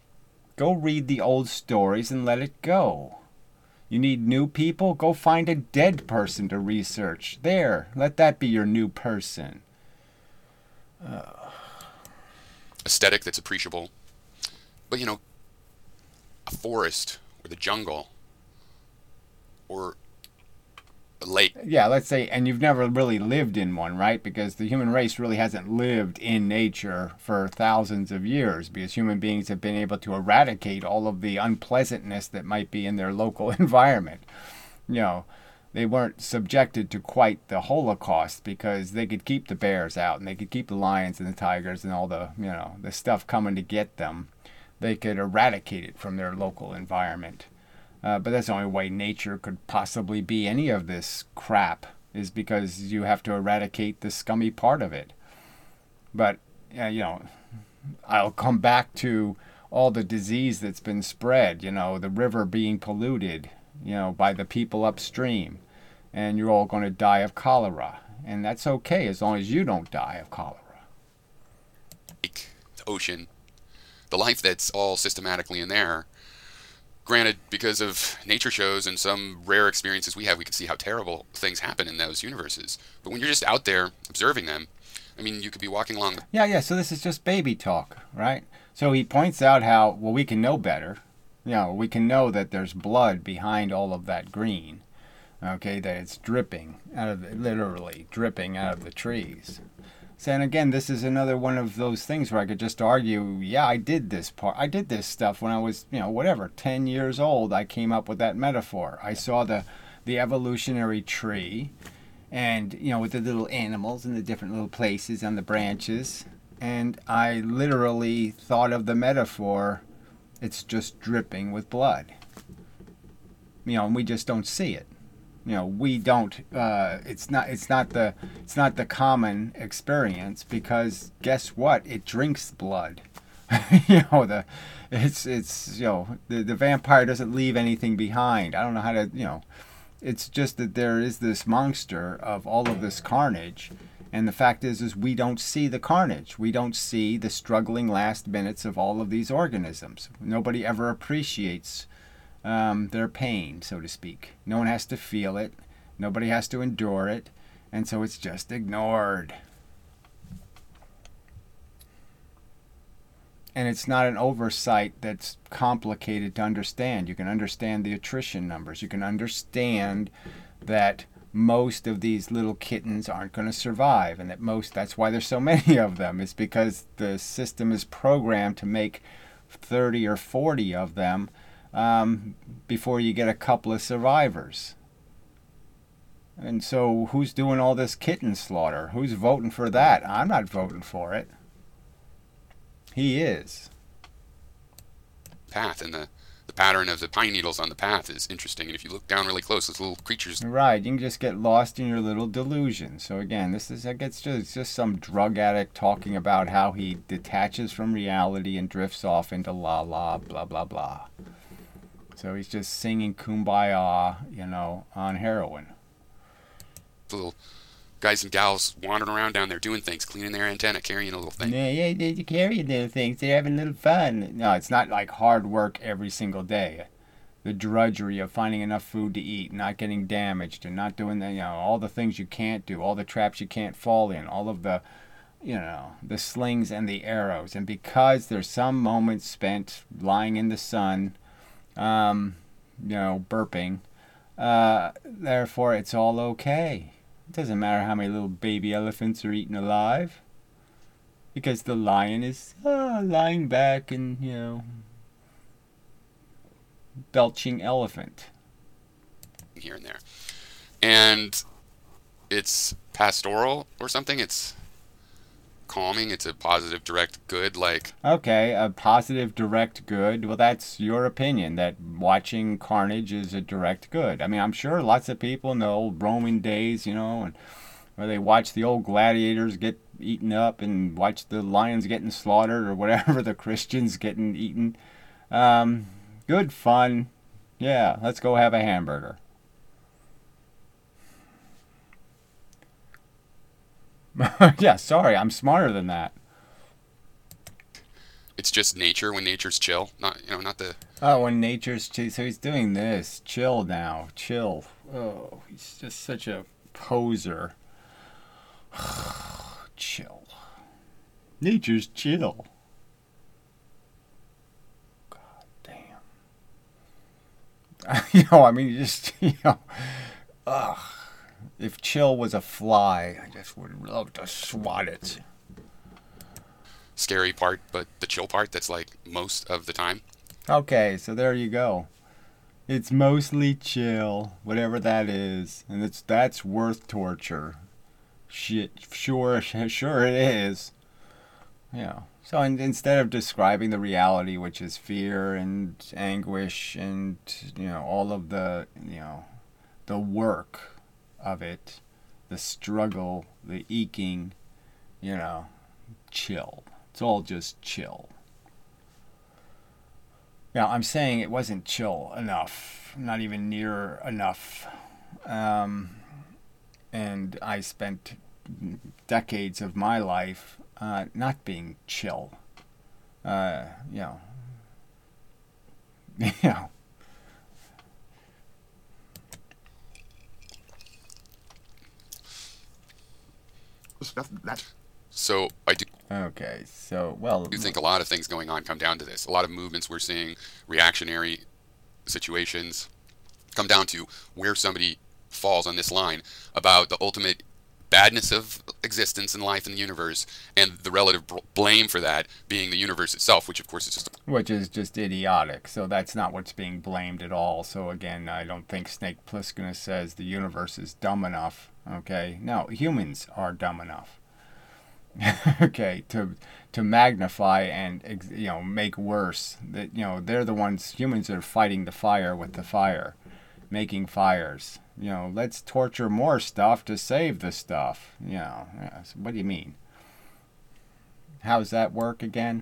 Go read the old stories and let it go. You need new people? Go find a dead person to research. There, let that be your new person. Uh. Aesthetic that's appreciable. But, you know, a forest or the jungle or a lake. Yeah, let's say, and you've never really lived in one, right? Because the human race really hasn't lived in nature for thousands of years because human beings have been able to eradicate all of the unpleasantness that might be in their local environment. You know, they weren't subjected to quite the Holocaust because they could keep the bears out and they could keep the lions and the tigers and all the, you know, the stuff coming to get them. They could eradicate it from their local environment. Uh, but that's the only way nature could possibly be any of this crap is because you have to eradicate the scummy part of it. But, uh, you know, I'll come back to all the disease that's been spread, you know, the river being polluted, you know, by the people upstream, and you're all going to die of cholera. And that's okay as long as you don't die of cholera. The ocean, the life that's all systematically in there. Granted, because of nature shows and some rare experiences we have, we can see how terrible things happen in those universes. But when you're just out there observing them, I mean, you could be walking along. The- yeah, yeah, so this is just baby talk, right? So he points out how, well, we can know better. You know, we can know that there's blood behind all of that green, okay, that it's dripping out of, the, literally dripping out of the trees. So, and again, this is another one of those things where I could just argue, yeah, I did this part. I did this stuff when I was, you know, whatever, ten years old. I came up with that metaphor. I saw the, the evolutionary tree and, you know, with the little animals in the different little places on the branches. And I literally thought of the metaphor, it's just dripping with blood. You know, and we just don't see it. You know, we don't. Uh, it's not. It's not the. It's not the common experience because guess what? It drinks blood. you know the. It's it's you know the the vampire doesn't leave anything behind. I don't know how to you know. It's just that there is this monster of all of this carnage, and the fact is is we don't see the carnage. We don't see the struggling last minutes of all of these organisms. Nobody ever appreciates Um, their pain, so to speak. No one has to feel it. Nobody has to endure it. And so it's just ignored. And it's not an oversight that's complicated to understand. You can understand the attrition numbers. You can understand that most of these little kittens aren't going to survive, and that most, that's why there's so many of them. It's because the system is programmed to make thirty or forty of them Um, before you get a couple of survivors. And so who's doing all this kitten slaughter? Who's voting for that? I'm not voting for it. He is. Path and the, the pattern of the pine needles on the path is interesting. And if you look down really close, those little creatures. Right, you can just get lost in your little delusion. So again, this is, I guess, just, just some drug addict talking about how he detaches from reality and drifts off into la la, blah, blah, blah. So he's just singing Kumbaya, you know, on heroin. Little guys and gals wandering around down there doing things, cleaning their antenna, carrying a little thing. Yeah, yeah, they're carrying little things. They're having a little fun. No, it's not like hard work every single day. The drudgery of finding enough food to eat, not getting damaged, and not doing the, you know, all the things you can't do, all the traps you can't fall in, all of the, you know, the slings and the arrows. And because there's some moments spent lying in the sun, um, you know, burping, uh, therefore it's all okay. It doesn't matter how many little baby elephants are eaten alive, because the lion is uh, lying back and, you know, belching elephant. Here and there. And it's pastoral or something. It's calming. It's a positive, direct good. Like, okay, a positive, direct good. Well, that's your opinion, that watching carnage is a direct good. I mean, I'm sure lots of people in the old Roman days, you know, and where they watch the old gladiators get eaten up and watch the lions getting slaughtered or whatever, the Christians getting eaten. Um, good fun. Yeah, let's go have a hamburger. Yeah, sorry, I'm smarter than that. it's just nature when nature's chill. Not, you know, not the. Oh, when nature's chill. So he's doing this. Chill now. Chill. Oh, he's just such a poser. Chill. Nature's chill. God damn. You know, I mean, you just, you know, ugh. If chill was a fly, I just would love to swat it. Scary part, but the chill part, that's like most of the time. Okay, so there you go. It's mostly chill, whatever that is, and it's that's worth torture. Shit, sure, sure it is. Yeah. So in, instead of describing the reality, which is fear and anguish and, you know, all of the, you know, the work of it, the struggle, the eking, you know, chill. It's all just chill. Now, I'm saying it wasn't chill enough, not even near enough. Um, and I spent decades of my life uh, not being chill. Uh, you know, you know. That's, that's So I do Okay, so, well... do think a lot of things going on come down to this. A lot of movements we're seeing, reactionary situations, come down to where somebody falls on this line about the ultimate badness of existence and life in the universe, and the relative bl- blame for that being the universe itself, which of course is just... Which is just idiotic. So that's not what's being blamed at all. So again, I don't think Snake Plissken says the universe is dumb enough. Okay? No, humans are dumb enough. Okay, to to magnify and, you know, make worse. That, you know, they're the ones, humans are fighting the fire with the fire, making fires. You know, let's torture more stuff to save the stuff. You know, yeah, so what do you mean? How's that work again?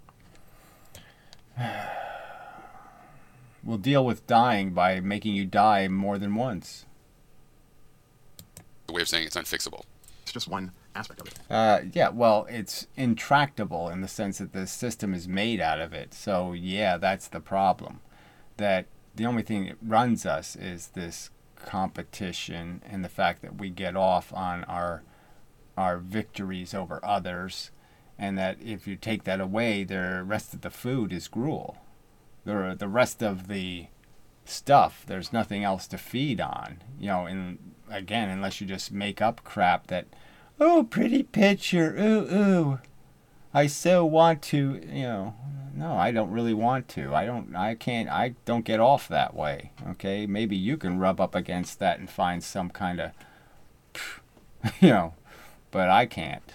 We'll deal with dying by making you die more than once. the way of saying it's unfixable. it's just one aspect of it. Uh, yeah, well, it's intractable in the sense that the system is made out of it. So, yeah, that's the problem. That the only thing that runs us is this competition and the fact that we get off on our our victories over others, and that if you take that away, the rest of the food is gruel. The the rest of the stuff, there's nothing else to feed on. You know, and again, unless you just make up crap that, oh, pretty picture, ooh, ooh. I so want to, you know, no, I don't really want to. I don't, I can't, I don't get off that way. Okay, maybe you can rub up against that and find some kind of, you know, but I can't.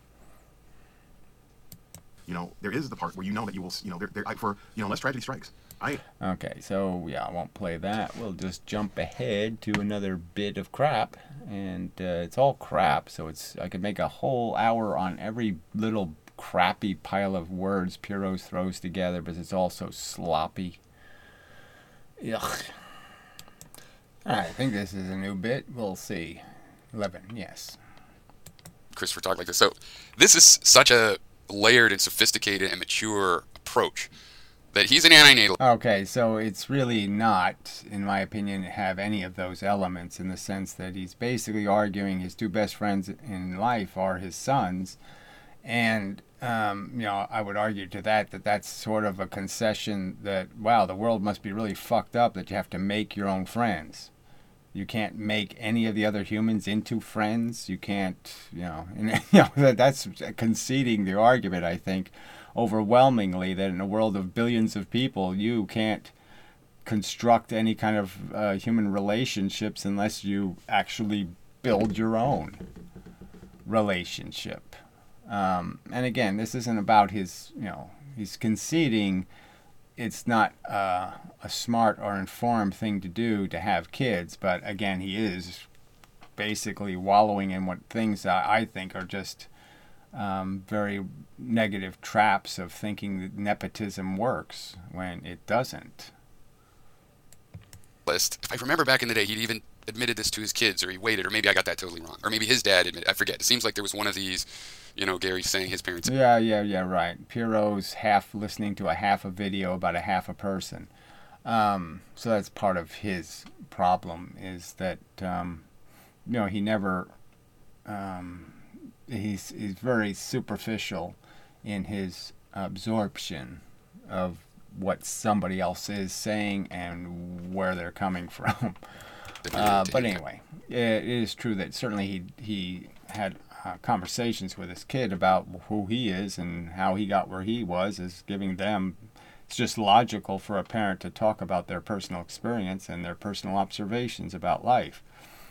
You know, there is the part where you know that you will, you know, there, there, I, for, you know, unless tragedy strikes. I, Okay, so yeah, I won't play that. We'll just jump ahead to another bit of crap, and uh, it's all crap. So it's I could make a whole hour on every little crappy pile of words Piros throws together, but it's all so sloppy. Ugh. I think this is a new bit. We'll see. Eleven, yes. Christopher talk like this. So this is such a layered and sophisticated and mature approach that he's an antinatal. Okay, so it's really not, in my opinion, have any of those elements, in the sense that he's basically arguing his two best friends in life are his sons, and um, you know, I would argue to that that that's sort of a concession that, wow, the world must be really fucked up that you have to make your own friends. You can't make any of the other humans into friends. You can't, you know, and, you know, that's conceding the argument, I think, overwhelmingly, that in a world of billions of people, you can't construct any kind of uh, human relationships unless you actually build your own relationship. Um, and again, this isn't about his, you know, he's conceding it's not uh, a smart or informed thing to do to have kids, but again, he is basically wallowing in what things I, I think are just um, very negative traps of thinking that nepotism works when it doesn't. List. If I remember back in the day, he'd even admitted this to his kids, or he waited, or maybe I got that totally wrong, or maybe his dad admitted. I forget. It seems like there was one of these, you know, Gary saying his parents. Yeah, yeah, yeah, right. Piro's half listening to a half a video about a half a person. Um, so that's part of his problem, is that um, you know, he never. Um, he's he's very superficial in his absorption of what somebody else is saying and where they're coming from. Uh, but anyway, it is true that certainly he he had uh, conversations with his kid about who he is and how he got where he was, is giving them. It's just logical for a parent to talk about their personal experience and their personal observations about life.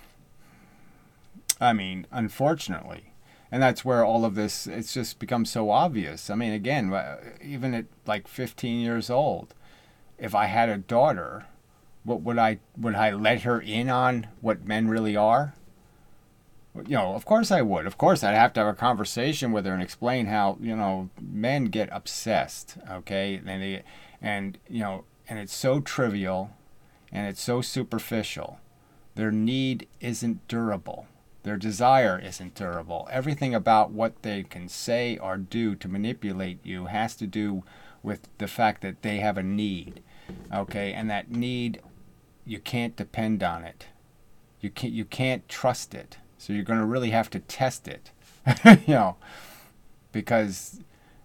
I mean, unfortunately. And that's where all of this, it's just become so obvious. I mean, again, even at like fifteen years old, if I had a daughter, what would I, would I let her in on what men really are? You know, of course I would. Of course I'd have to have a conversation with her and explain how, you know, men get obsessed, okay? And, they, and you know, and it's so trivial and it's so superficial. Their need isn't durable. Their desire isn't durable. Everything about what they can say or do to manipulate you has to do with the fact that they have a need, okay? And that need, you can't depend on it. You can't, you can't trust it. So you're going to really have to test it, you know, because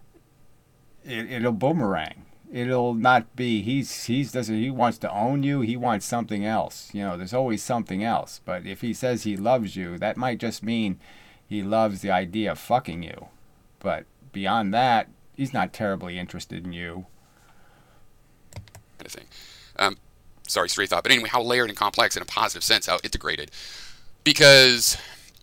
it, it'll boomerang. It'll not be, he's, he's doesn't, he wants to own you. He wants something else. You know, there's always something else. But if he says he loves you, that might just mean he loves the idea of fucking you. But beyond that, he's not terribly interested in you. Kind of thing. Um, sorry, straight thought. But anyway, how layered and complex in a positive sense, how integrated. Because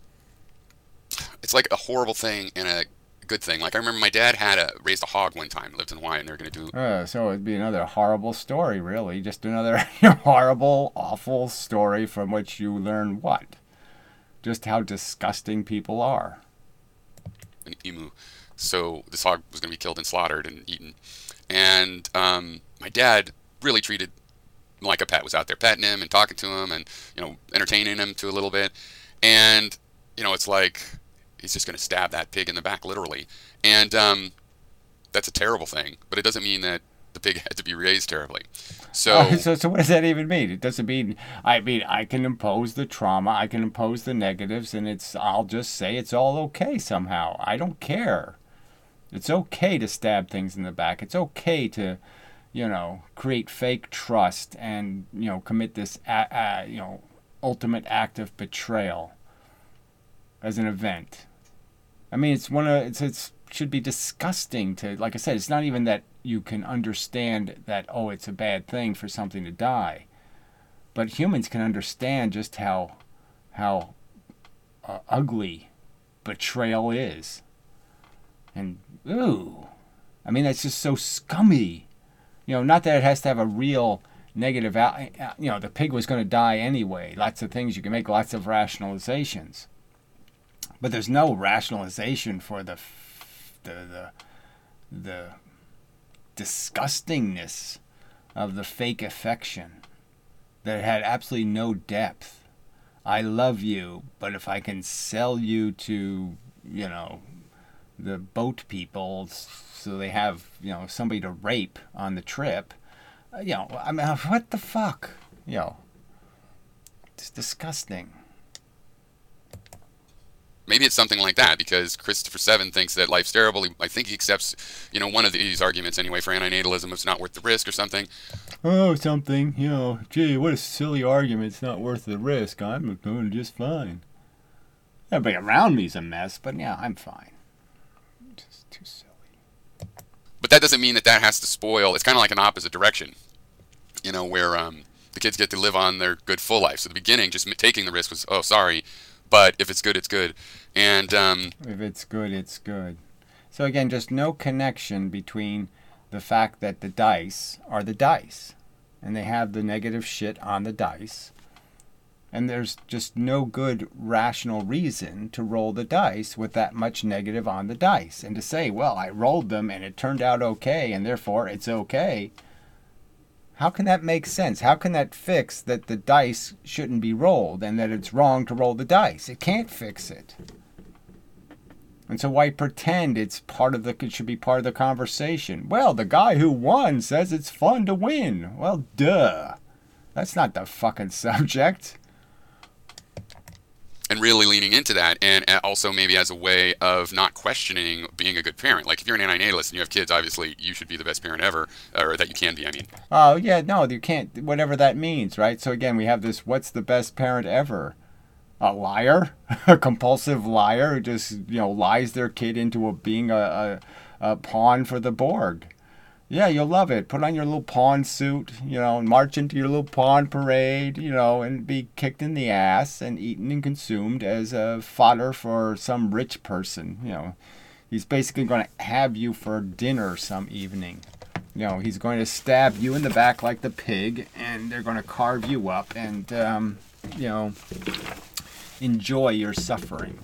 it's like a horrible thing and a good thing. Like I remember my dad had a raised a hog one time, lived in Hawaii, and they're going to do. Uh, so it'd be another horrible story, really. Just another horrible, awful story from which you learn what? Just how disgusting people are. An emu. So this hog was going to be killed and slaughtered and eaten. And um, my dad really treated him like a pet, was out there petting him and talking to him and, you know, entertaining him to a little bit. And, you know, it's like he's just going to stab that pig in the back, literally. And um, that's a terrible thing. But it doesn't mean that the pig had to be raised terribly. So, uh, so, so what does that even mean? It doesn't mean, I mean, I can impose the trauma, I can impose the negatives, and it's, I'll just say it's all okay somehow. I don't care. It's okay to stab things in the back. It's okay to, you know, create fake trust and, you know, commit this, uh, you know, ultimate act of betrayal as an event. I mean, it's one of, it's, it's should be disgusting to, like I said, it's not even that you can understand that, oh, it's a bad thing for something to die. But humans can understand just how how uh, ugly betrayal is. And, ooh, I mean, that's just so scummy. You know, not that it has to have a real negative, out, you know, the pig was going to die anyway. Lots of things, you can make lots of rationalizations. But there's no rationalization for the the the, the disgustingness of the fake affection that had absolutely no depth. I love you, but if I can sell you to, you know, the boat people so they have, you know, somebody to rape on the trip, you know, I mean, what the fuck? You know, it's disgusting. Maybe it's something like that, because Christopher Seven thinks that life's terrible. He, I think he accepts, you know, one of these arguments anyway for antinatalism. It's not worth the risk or something. Oh, something, you know, gee, what a silly argument. It's not worth the risk. I'm doing just fine. Everybody around me's a mess, but yeah, I'm fine. Just too silly. But that doesn't mean that that has to spoil. It's kind of like an opposite direction, you know, where um, the kids get to live on their good full life. So the beginning, just taking the risk was, oh, sorry. But if it's good, it's good. And um, if it's good, it's good. So again, just no connection between the fact that the dice are the dice, and they have the negative shit on the dice, and there's just no good rational reason to roll the dice with that much negative on the dice, and to say, well, I rolled them and it turned out okay, and therefore it's okay. How can that make sense? How can that fix that the dice shouldn't be rolled and that it's wrong to roll the dice? It can't fix it. And so why pretend it's part of the, it should be part of the conversation? Well, the guy who won says it's fun to win. Well, duh. That's not the fucking subject. And really leaning into that, and also maybe as a way of not questioning being a good parent. Like if you're an antinatalist and you have kids, obviously you should be the best parent ever, or that you can be, I mean. Oh, yeah, no, you can't, whatever that means, right? So again, we have this, what's the best parent ever? A liar? A compulsive liar who just, you know, lies their kid into a, being a, a, a pawn for the Borg. Yeah, you'll love it. Put on your little pawn suit, you know, and march into your little pawn parade, you know, and be kicked in the ass and eaten and consumed as a fodder for some rich person. You know, he's basically going to have you for dinner some evening. You know, he's going to stab you in the back like the pig, and they're going to carve you up and, um, you know, enjoy your suffering.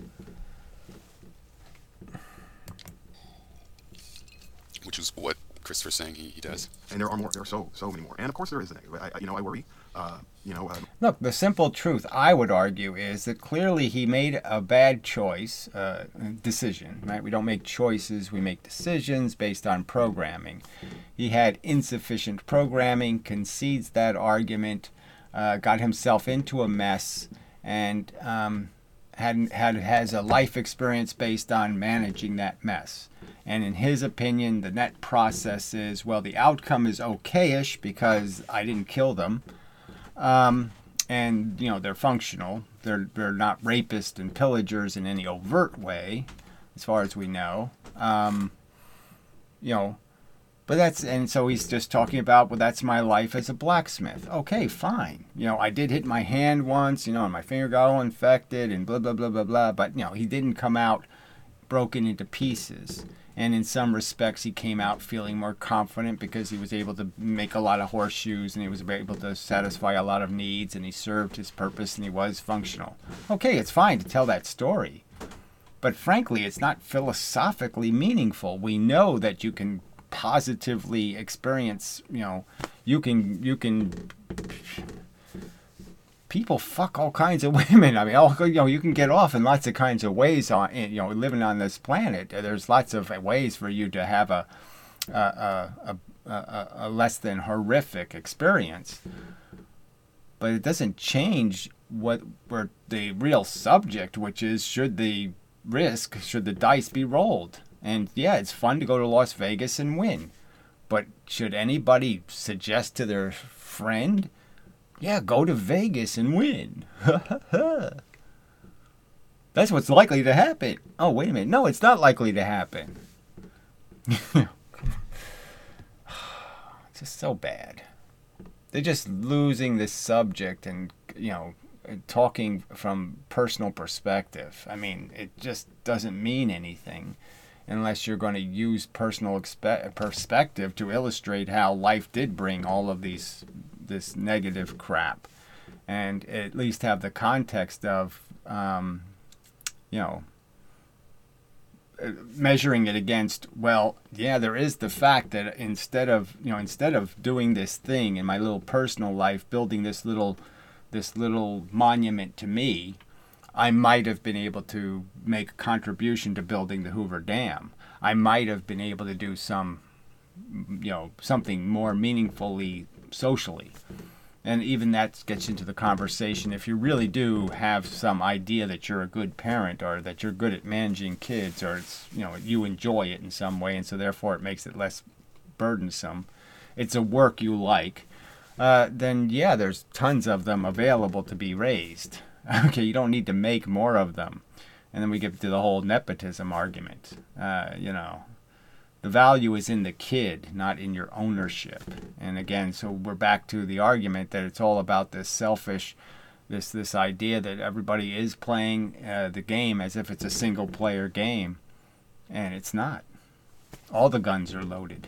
Which is what Christopher's saying he, he does. And there are more. There are so so many more. And of course there is a negative. I, I, you know, I worry. Uh, you know. Um, Look, the simple truth, I would argue, is that clearly he made a bad choice, uh, decision. Right? We don't make choices; we make decisions based on programming. He had insufficient programming. Concedes that argument. Uh, got himself into a mess, and um, had had has a life experience based on managing that mess. And in his opinion, the net process is, well, the outcome is okayish because I didn't kill them. Um, and, you know, they're functional. They're, they're not rapists and pillagers in any overt way, as far as we know. Um, you know, but that's, and so he's just talking about, well, that's my life as a blacksmith. Okay, fine. You know, I did hit my hand once, you know, and my finger got all infected and blah, blah, blah, blah, blah. But, you know, he didn't come out broken into pieces. And in some respects, he came out feeling more confident because he was able to make a lot of horseshoes and he was able to satisfy a lot of needs and he served his purpose and he was functional. Okay, it's fine to tell that story. But frankly, it's not philosophically meaningful. We know that you can positively experience, you know, you can, you can... People fuck all kinds of women. I mean, all, you know, you can get off in lots of kinds of ways on, you know, living on this planet. There's lots of ways for you to have a a, a, a, a less than horrific experience. But it doesn't change what we're, the real subject, which is should the risk, should the dice be rolled? And yeah, it's fun to go to Las Vegas and win. But should anybody suggest to their friend, yeah, go to Vegas and win? That's what's likely to happen. Oh, wait a minute. No, it's not likely to happen. It's just so bad. They're just losing this subject and, you know, talking from personal perspective. I mean, it just doesn't mean anything unless you're going to use personal expe- perspective to illustrate how life did bring all of these this negative crap, and at least have the context of, um, you know, measuring it against, well, yeah, there is the fact that instead of, you know, instead of doing this thing in my little personal life, building this little, this little monument to me, I might have been able to make a contribution to building the Hoover Dam. I might have been able to do some, you know, something more meaningfully socially. And even that gets into the conversation. If you really do have some idea that you're a good parent, or that you're good at managing kids, or it's, you know, you enjoy it in some way, and so therefore it makes it less burdensome, it's a work you like, uh, then yeah, there's tons of them available to be raised. Okay, you don't need to make more of them. And then we get to the whole nepotism argument. Uh, you know, the value is in the kid, not in your ownership. And again, so we're back to the argument that it's all about this selfish, this this idea that everybody is playing uh, the game as if it's a single player game, and it's not. All the guns are loaded.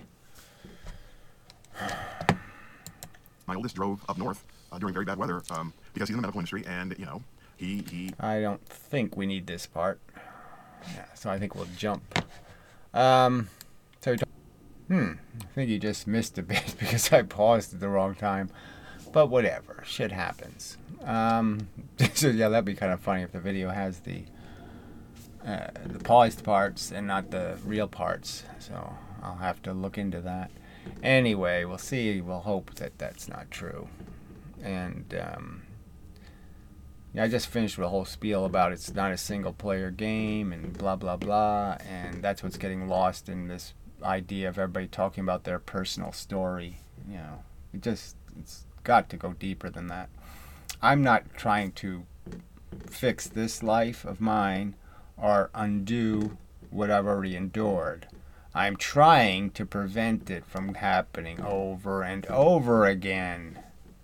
My oldest drove up north uh, during very bad weather um, because he's in the medical industry, and you know, he he. I don't think we need this part. Yeah, so I think we'll jump. Um, so, hmm, I think you just missed a bit because I paused at the wrong time. But whatever, shit happens. Um, so yeah, that'd be kind of funny if the video has the uh, the paused parts and not the real parts. So I'll have to look into that. Anyway, we'll see. We'll hope that that's not true. And um, yeah, I just finished with a whole spiel about it's not a single player game and blah blah blah, and that's what's getting lost in this idea of everybody talking about their personal story. You know, it just it's got to go deeper than that. I'm not trying to fix this life of mine or undo what I've already endured. I'm trying to prevent it from happening over and over again.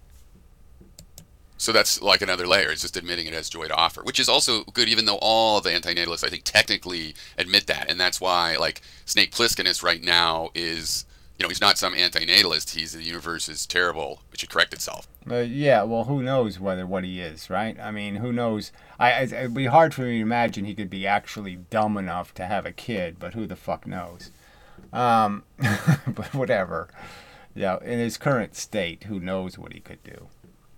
So that's like another layer. It's just admitting it has joy to offer, which is also good, even though all the antinatalists, I think, technically admit that. And that's why, like, Snake Plisskenus right now is, you know, he's not some antinatalist. He's the universe is terrible. It should correct itself. Uh, yeah, well, who knows whether what he is, right? I mean, who knows? I, I it'd be hard for me to imagine he could be actually dumb enough to have a kid, but who the fuck knows? Um, but whatever. Yeah, in his current state, who knows what he could do?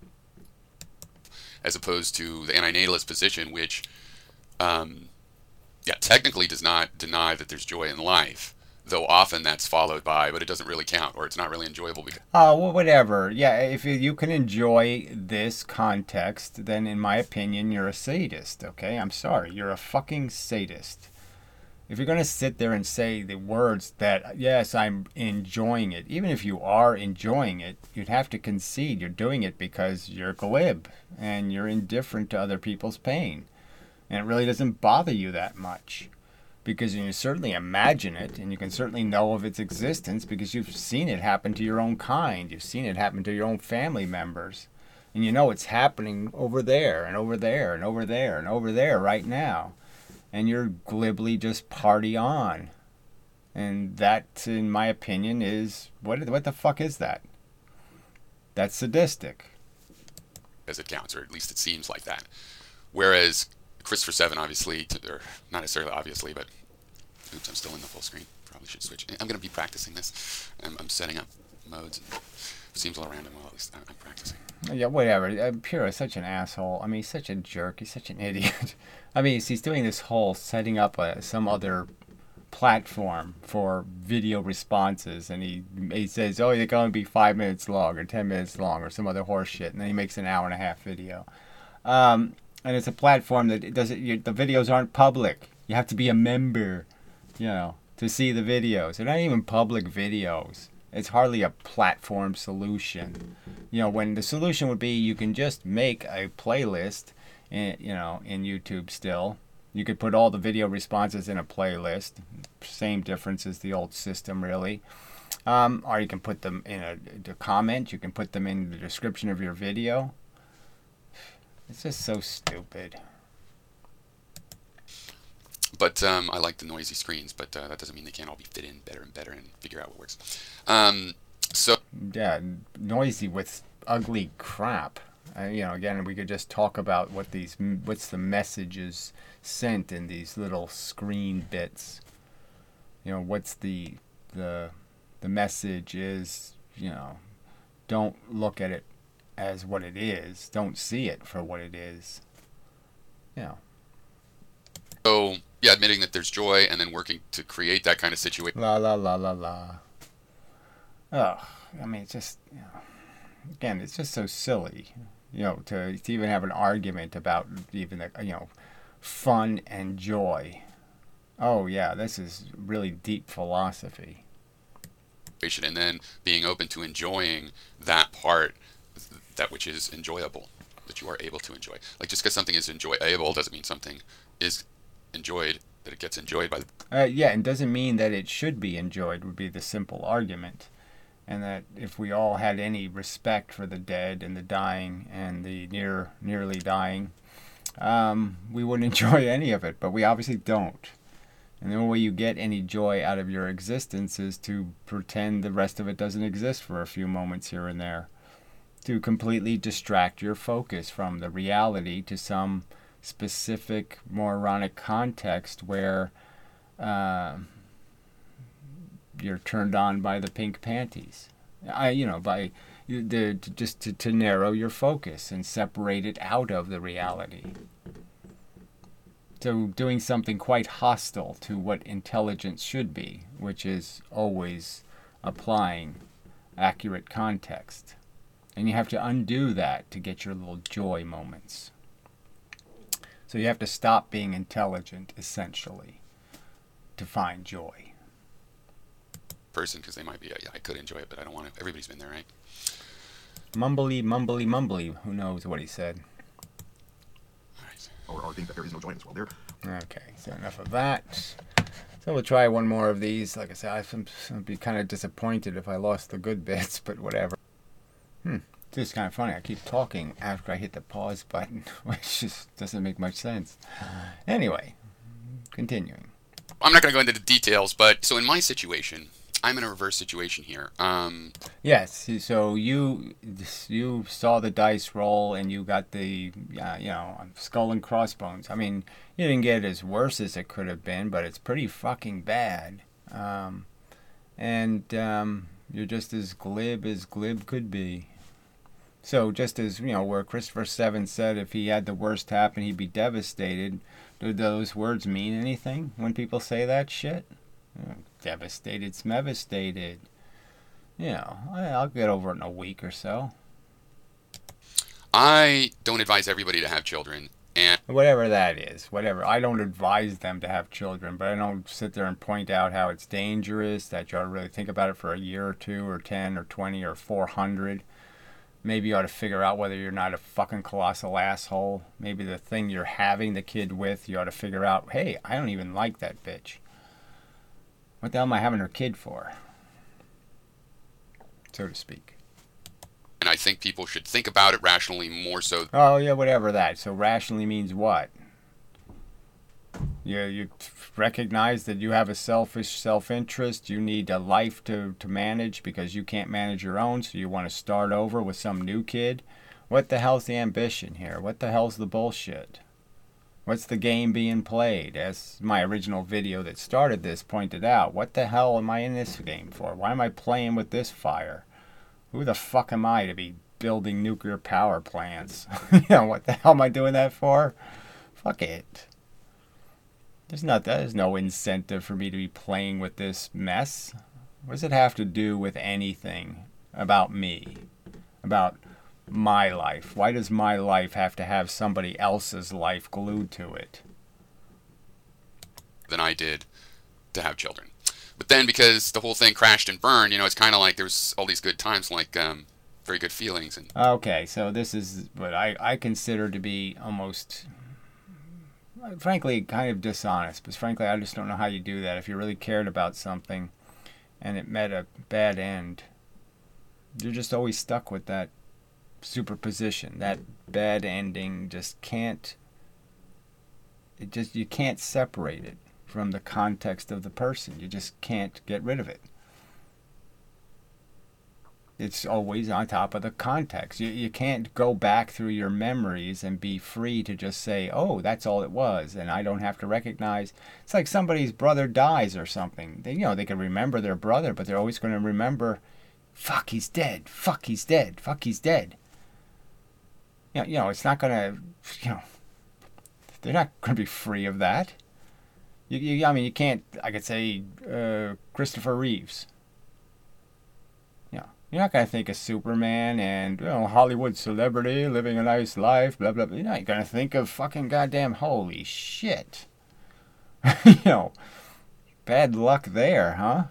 As opposed to the antinatalist position, which, um, yeah, technically does not deny that there's joy in life, though often that's followed by, but it doesn't really count, or it's not really enjoyable. Because oh, well, whatever. Yeah, if you can enjoy this context, then in my opinion, you're a sadist, okay? I'm sorry, you're a fucking sadist. If you're going to sit there and say the words that, yes, I'm enjoying it, even if you are enjoying it, you'd have to concede you're doing it because you're glib and you're indifferent to other people's pain. And it really doesn't bother you that much because you certainly imagine it and you can certainly know of its existence because you've seen it happen to your own kind. You've seen it happen to your own family members. And you know it's happening over there and over there and over there and over there right now. And you're glibly just party on. And that, in my opinion, is... What, what the fuck is that? That's sadistic. as it counts, or at least it seems like that. Whereas Christopher seven, obviously, or not necessarily obviously, but... Oops, I'm still in the full screen. Probably should switch. I'm going to be practicing this. I'm, I'm setting up modes. It seems a little random. Well, at least I'm practicing. Yeah, whatever. Uh, Piro is such an asshole. I mean, he's such a jerk. He's such an idiot. I mean, he's doing this whole setting up a, some other platform for video responses, and he he says, oh, they're going to be five minutes long or ten minutes long or some other horse shit, and then he makes an hour and a half video. Um, and it's a platform that it doesn't. You, the videos aren't public. You have to be a member, you know, to see the videos. They're not even public videos. It's hardly a platform solution. You know, when the solution would be you can just make a playlist, in, you know, in YouTube still, You could put all the video responses in a playlist. Same difference as the old system, really. Um, or you can put them in a, a comment. You can put them in the description of your video. It's just so stupid. But um, I like the noisy screens, but uh, that doesn't mean they can't all be fit in better and better and figure out what works. Um, so Yeah, noisy with ugly crap. Uh, you know, again, we could just talk about what these, what's the messages sent in these little screen bits. You know, what's the the the message is, you know, don't look at it as what it is. Don't see it for what it is. You know. So, yeah, admitting that there's joy and then working to create that kind of situation. La la la la la. Oh, I mean, it's just, you know, again, it's just so silly, you know, to, to even have an argument about even, the, you know, fun and joy. Oh, yeah, this is really deep philosophy. And then being open to enjoying that part, that which is enjoyable, that you are able to enjoy. Like, just because something is enjoyable doesn't mean something is enjoyed, that it gets enjoyed by the... Uh, yeah, and doesn't mean that it should be enjoyed would be the simple argument. And that if we all had any respect for the dead and the dying and the near nearly dying, um, we wouldn't enjoy any of it. But we obviously don't. And the only way you get any joy out of your existence is to pretend the rest of it doesn't exist for a few moments here and there. To completely distract your focus from the reality to some specific moronic context where uh, you're turned on by the pink panties. I, you know, by the, to, just to, to narrow your focus and separate it out of the reality. So doing something quite hostile to what intelligence should be, which is always applying accurate context. And you have to undo that to get your little joy moments. So you have to stop being intelligent, essentially, to find joy. Person, because they might be, yeah, I could enjoy it, but I don't want to. Everybody's been there, right? Mumbly, mumbly, mumbly. Who knows what he said? Or, or think that there is no joy in this world. There. Okay, so enough of that. So we'll try one more of these. Like I said, I'd be kind of disappointed if I lost the good bits, but whatever. Hmm, it's just kind of funny. I keep talking after I hit the pause button, which just doesn't make much sense. Anyway, continuing. I'm not going to go into the details, but so in my situation, I'm in a reverse situation here. Um, yes, so you you saw the dice roll and you got the uh, you know skull and crossbones. I mean, you didn't get it as worse as it could have been, but it's pretty fucking bad. Um, and um, you're just as glib as glib could be. So just as, you know, where Christopher Seven said if he had the worst happen, he'd be devastated. Do those words mean anything when people say that shit? You know, devastated, smevastated. You know, I'll get over it in a week or so. I don't advise everybody to have children. And whatever that is, whatever. I don't advise them to have children, but I don't sit there and point out how it's dangerous, that you ought to really think about it for a year or two or ten or twenty or four hundred. Maybe you ought to figure out whether you're not a fucking colossal asshole. Maybe the thing you're having the kid with, you ought to figure out, hey, I don't even like that bitch. What the hell am I having her kid for? So to speak. And I think people should think about it rationally more so. Oh, yeah, whatever that. So rationally means what? You, you recognize that you have a selfish self-interest. You need a life to, to manage because you can't manage your own, so you want to start over with some new kid. What the hell's the ambition here? What the hell's the bullshit? What's the game being played? As my original video that started this pointed out, what the hell am I in this game for? Why am I playing with this fire? Who the fuck am I to be building nuclear power plants? You know, what the hell am I doing that for? Fuck it. There's not, there's no incentive for me to be playing with this mess. What does it have to do with anything about me? About my life? Why does my life have to have somebody else's life glued to it? Than I did to have children. But then because the whole thing crashed and burned, you know, it's kind of like there's all these good times, like um, very good feelings. And okay, so this is what I, I consider to be almost frankly, kind of dishonest. Because frankly, I just don't know how you do that. If you really cared about something and it met a bad end, you're just always stuck with that superposition. That bad ending just can't, it just, you can't separate it from the context of the person. You just can't get rid of it. It's always on top of the context. You, you can't go back through your memories and be free to just say, oh, that's all it was, and I don't have to recognize. It's like somebody's brother dies or something. They, you know, they can remember their brother, but they're always going to remember, fuck, he's dead. Fuck, he's dead. Fuck, he's dead. You know, you know it's not going to, you know, they're not going to be free of that. You, you, I mean, you can't, I could say, uh, Christopher Reeves. You're not going to think of Superman and, you know, Hollywood celebrity living a nice life, blah, blah, blah. You're not going to think of fucking goddamn holy shit. You know, bad luck there, huh?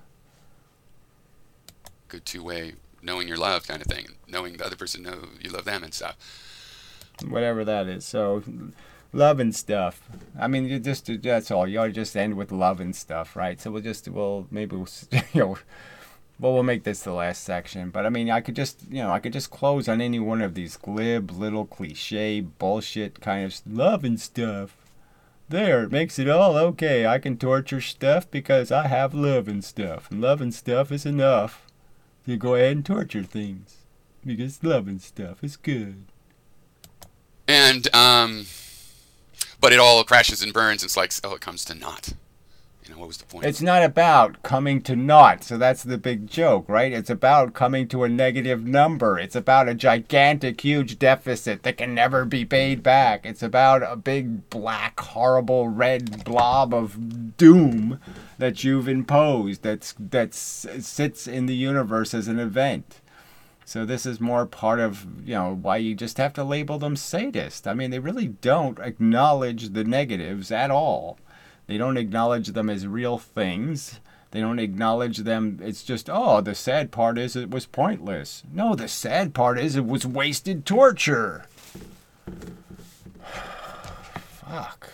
Good two-way knowing your love kind of thing. Knowing the other person know you love them and stuff. Whatever that is. So, love and stuff. I mean, you just, that's all. You ought to just end with love and stuff, right? So we'll just, we'll, maybe we'll, you know, well, we'll make this the last section, but I mean, I could just, you know, I could just close on any one of these glib, little cliche, bullshit kind of love and stuff. There, it makes it all okay. I can torture stuff because I have love and stuff. And love and stuff is enough to go ahead and torture things. Because love and stuff is good. And, um, but it all crashes and burns. It's like, oh, it comes to naught. You know, what was the point? It's not about coming to naught, so that's the big joke, right? It's about coming to a negative number. It's about a gigantic, huge deficit that can never be paid back. It's about a big, black, horrible, red blob of doom that you've imposed that's that sits in the universe as an event. So this is more part of, you know, why you just have to label them sadist. I mean, they really don't acknowledge the negatives at all. They don't acknowledge them as real things. They don't acknowledge them. It's just, oh, the sad part is it was pointless. No, the sad part is it was wasted torture. Fuck.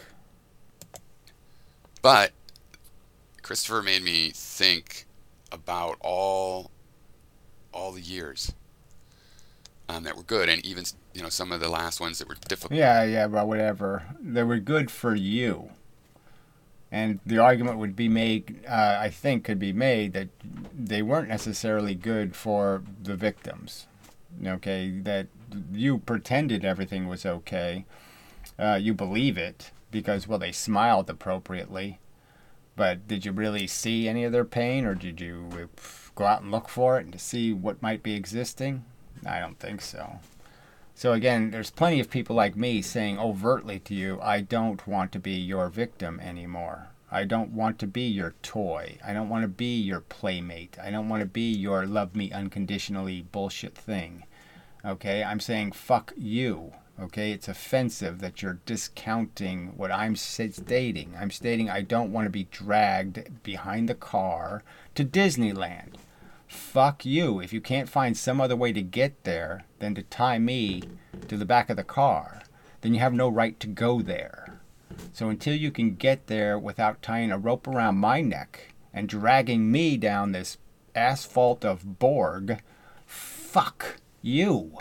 But Christopher made me think about all all the years um, that were good, and even, you know, some of the last ones that were difficult. Yeah, yeah, but whatever. They were good for you. And the argument would be made, uh, I think, could be made that they weren't necessarily good for the victims. Okay, that you pretended everything was okay. Uh, you believe it because, well, they smiled appropriately. But did you really see any of their pain, or did you go out and look for it to see what might be existing? I don't think so. So again, there's plenty of people like me saying overtly to you, I don't want to be your victim anymore. I don't want to be your toy. I don't want to be your playmate. I don't want to be your love me unconditionally bullshit thing. Okay, I'm saying fuck you. Okay, it's offensive that you're discounting what I'm stating. I'm stating I don't want to be dragged behind the car to Disneyland. Fuck you. If you can't find some other way to get there than to tie me to the back of the car, then you have no right to go there. So until you can get there without tying a rope around my neck and dragging me down this asphalt of Borg, fuck you.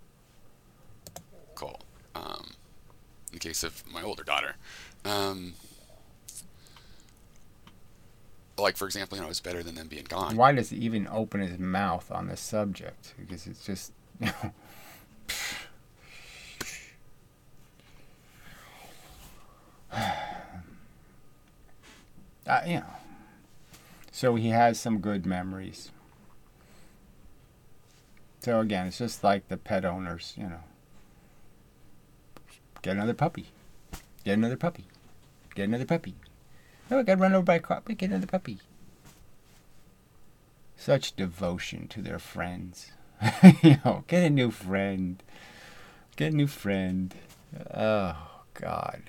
Cool. Um, in the case of my older daughter, um, like, for example, you know, it's better than them being gone. Why does he even open his mouth on this subject? Because it's just, you know, uh, you know. So he has some good memories. So again, it's just like the pet owners, you know. Get another puppy. Get another puppy. Get another puppy. Oh, I got run over by a car. Get another puppy. Such devotion to their friends. You know, get a new friend. Get a new friend. Oh, God.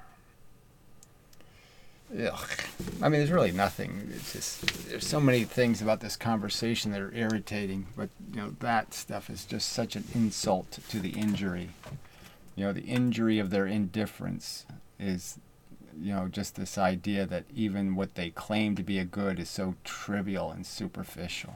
Ugh. I mean, there's really nothing. It's just, there's so many things about this conversation that are irritating. But, you know, that stuff is just such an insult to the injury. You know, the injury of their indifference is you know, just this idea that even what they claim to be a good is so trivial and superficial.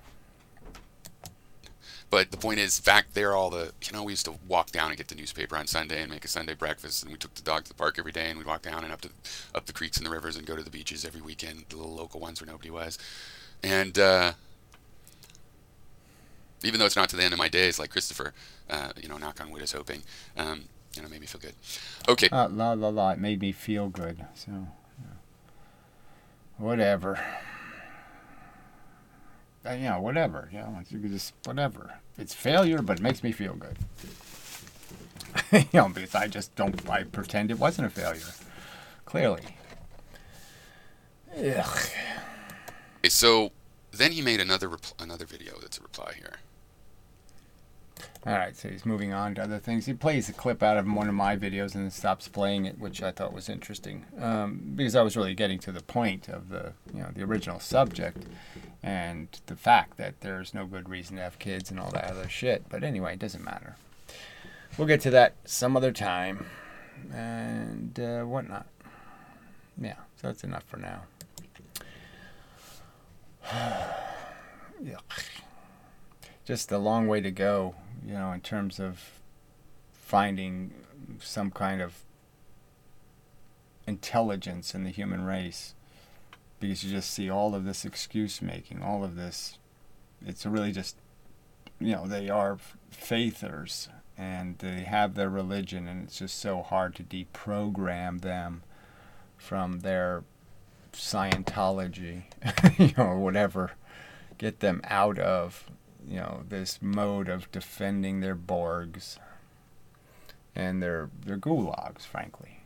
But the point is, back there, all the, you know, we used to walk down and get the newspaper on Sunday and make a Sunday breakfast, and we took the dog to the park every day, and we'd walk down and up to up the creeks and the rivers and go to the beaches every weekend, the little local ones where nobody was. And uh, even though it's not to the end of my days, like Christopher, uh, you know, knock on wood is hoping, um, you know, made me feel good. Okay. Uh, la la la, it made me feel good. So, yeah. Whatever. Uh, you know, whatever. You know, you could just whatever. It's failure, but it makes me feel good. You know, because I just don't. I pretend it wasn't a failure. Clearly. Ugh. Okay, so then he made another repl- another video that's a reply here. All right, so he's moving on to other things. He plays a clip out of one of my videos and then stops playing it, which I thought was interesting, um, because I was really getting to the point of the, you know, the original subject, and the fact that there's no good reason to have kids and all that other shit. But anyway, it doesn't matter. We'll get to that some other time, and uh, whatnot. Yeah, so that's enough for now. Yuck. Just a long way to go, you know, in terms of finding some kind of intelligence in the human race, because you just see all of this excuse making, all of this. It's really just, you know, they are faithers and they have their religion, and it's just so hard to deprogram them from their Scientology, you know, or whatever, get them out of, you know, this mode of defending their Borgs and their their gulags, frankly.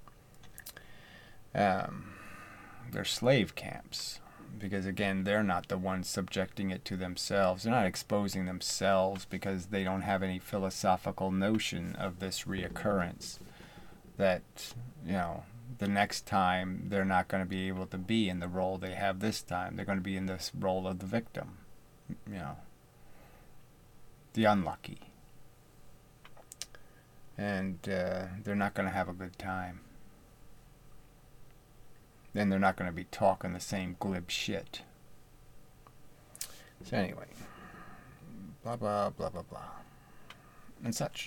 Um, their slave camps, because again, they're not the ones subjecting it to themselves. They're not exposing themselves because they don't have any philosophical notion of this reoccurrence, that, you know, the next time they're not going to be able to be in the role they have this time. They're going to be in this role of the victim, you know, the unlucky. And uh, they're not going to have a good time. Then they're not going to be talking the same glib shit. So anyway, blah, blah, blah, blah, blah, and such.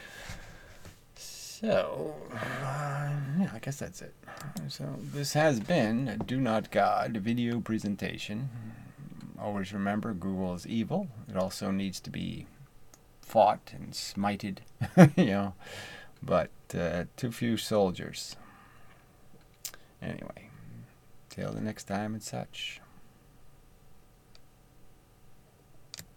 So, uh, yeah, I guess that's it. So, this has been a Do Not God video presentation. Always remember, Google is evil. It also needs to be fought and smited, you know, but uh, too few soldiers. Anyway, till the next time and such.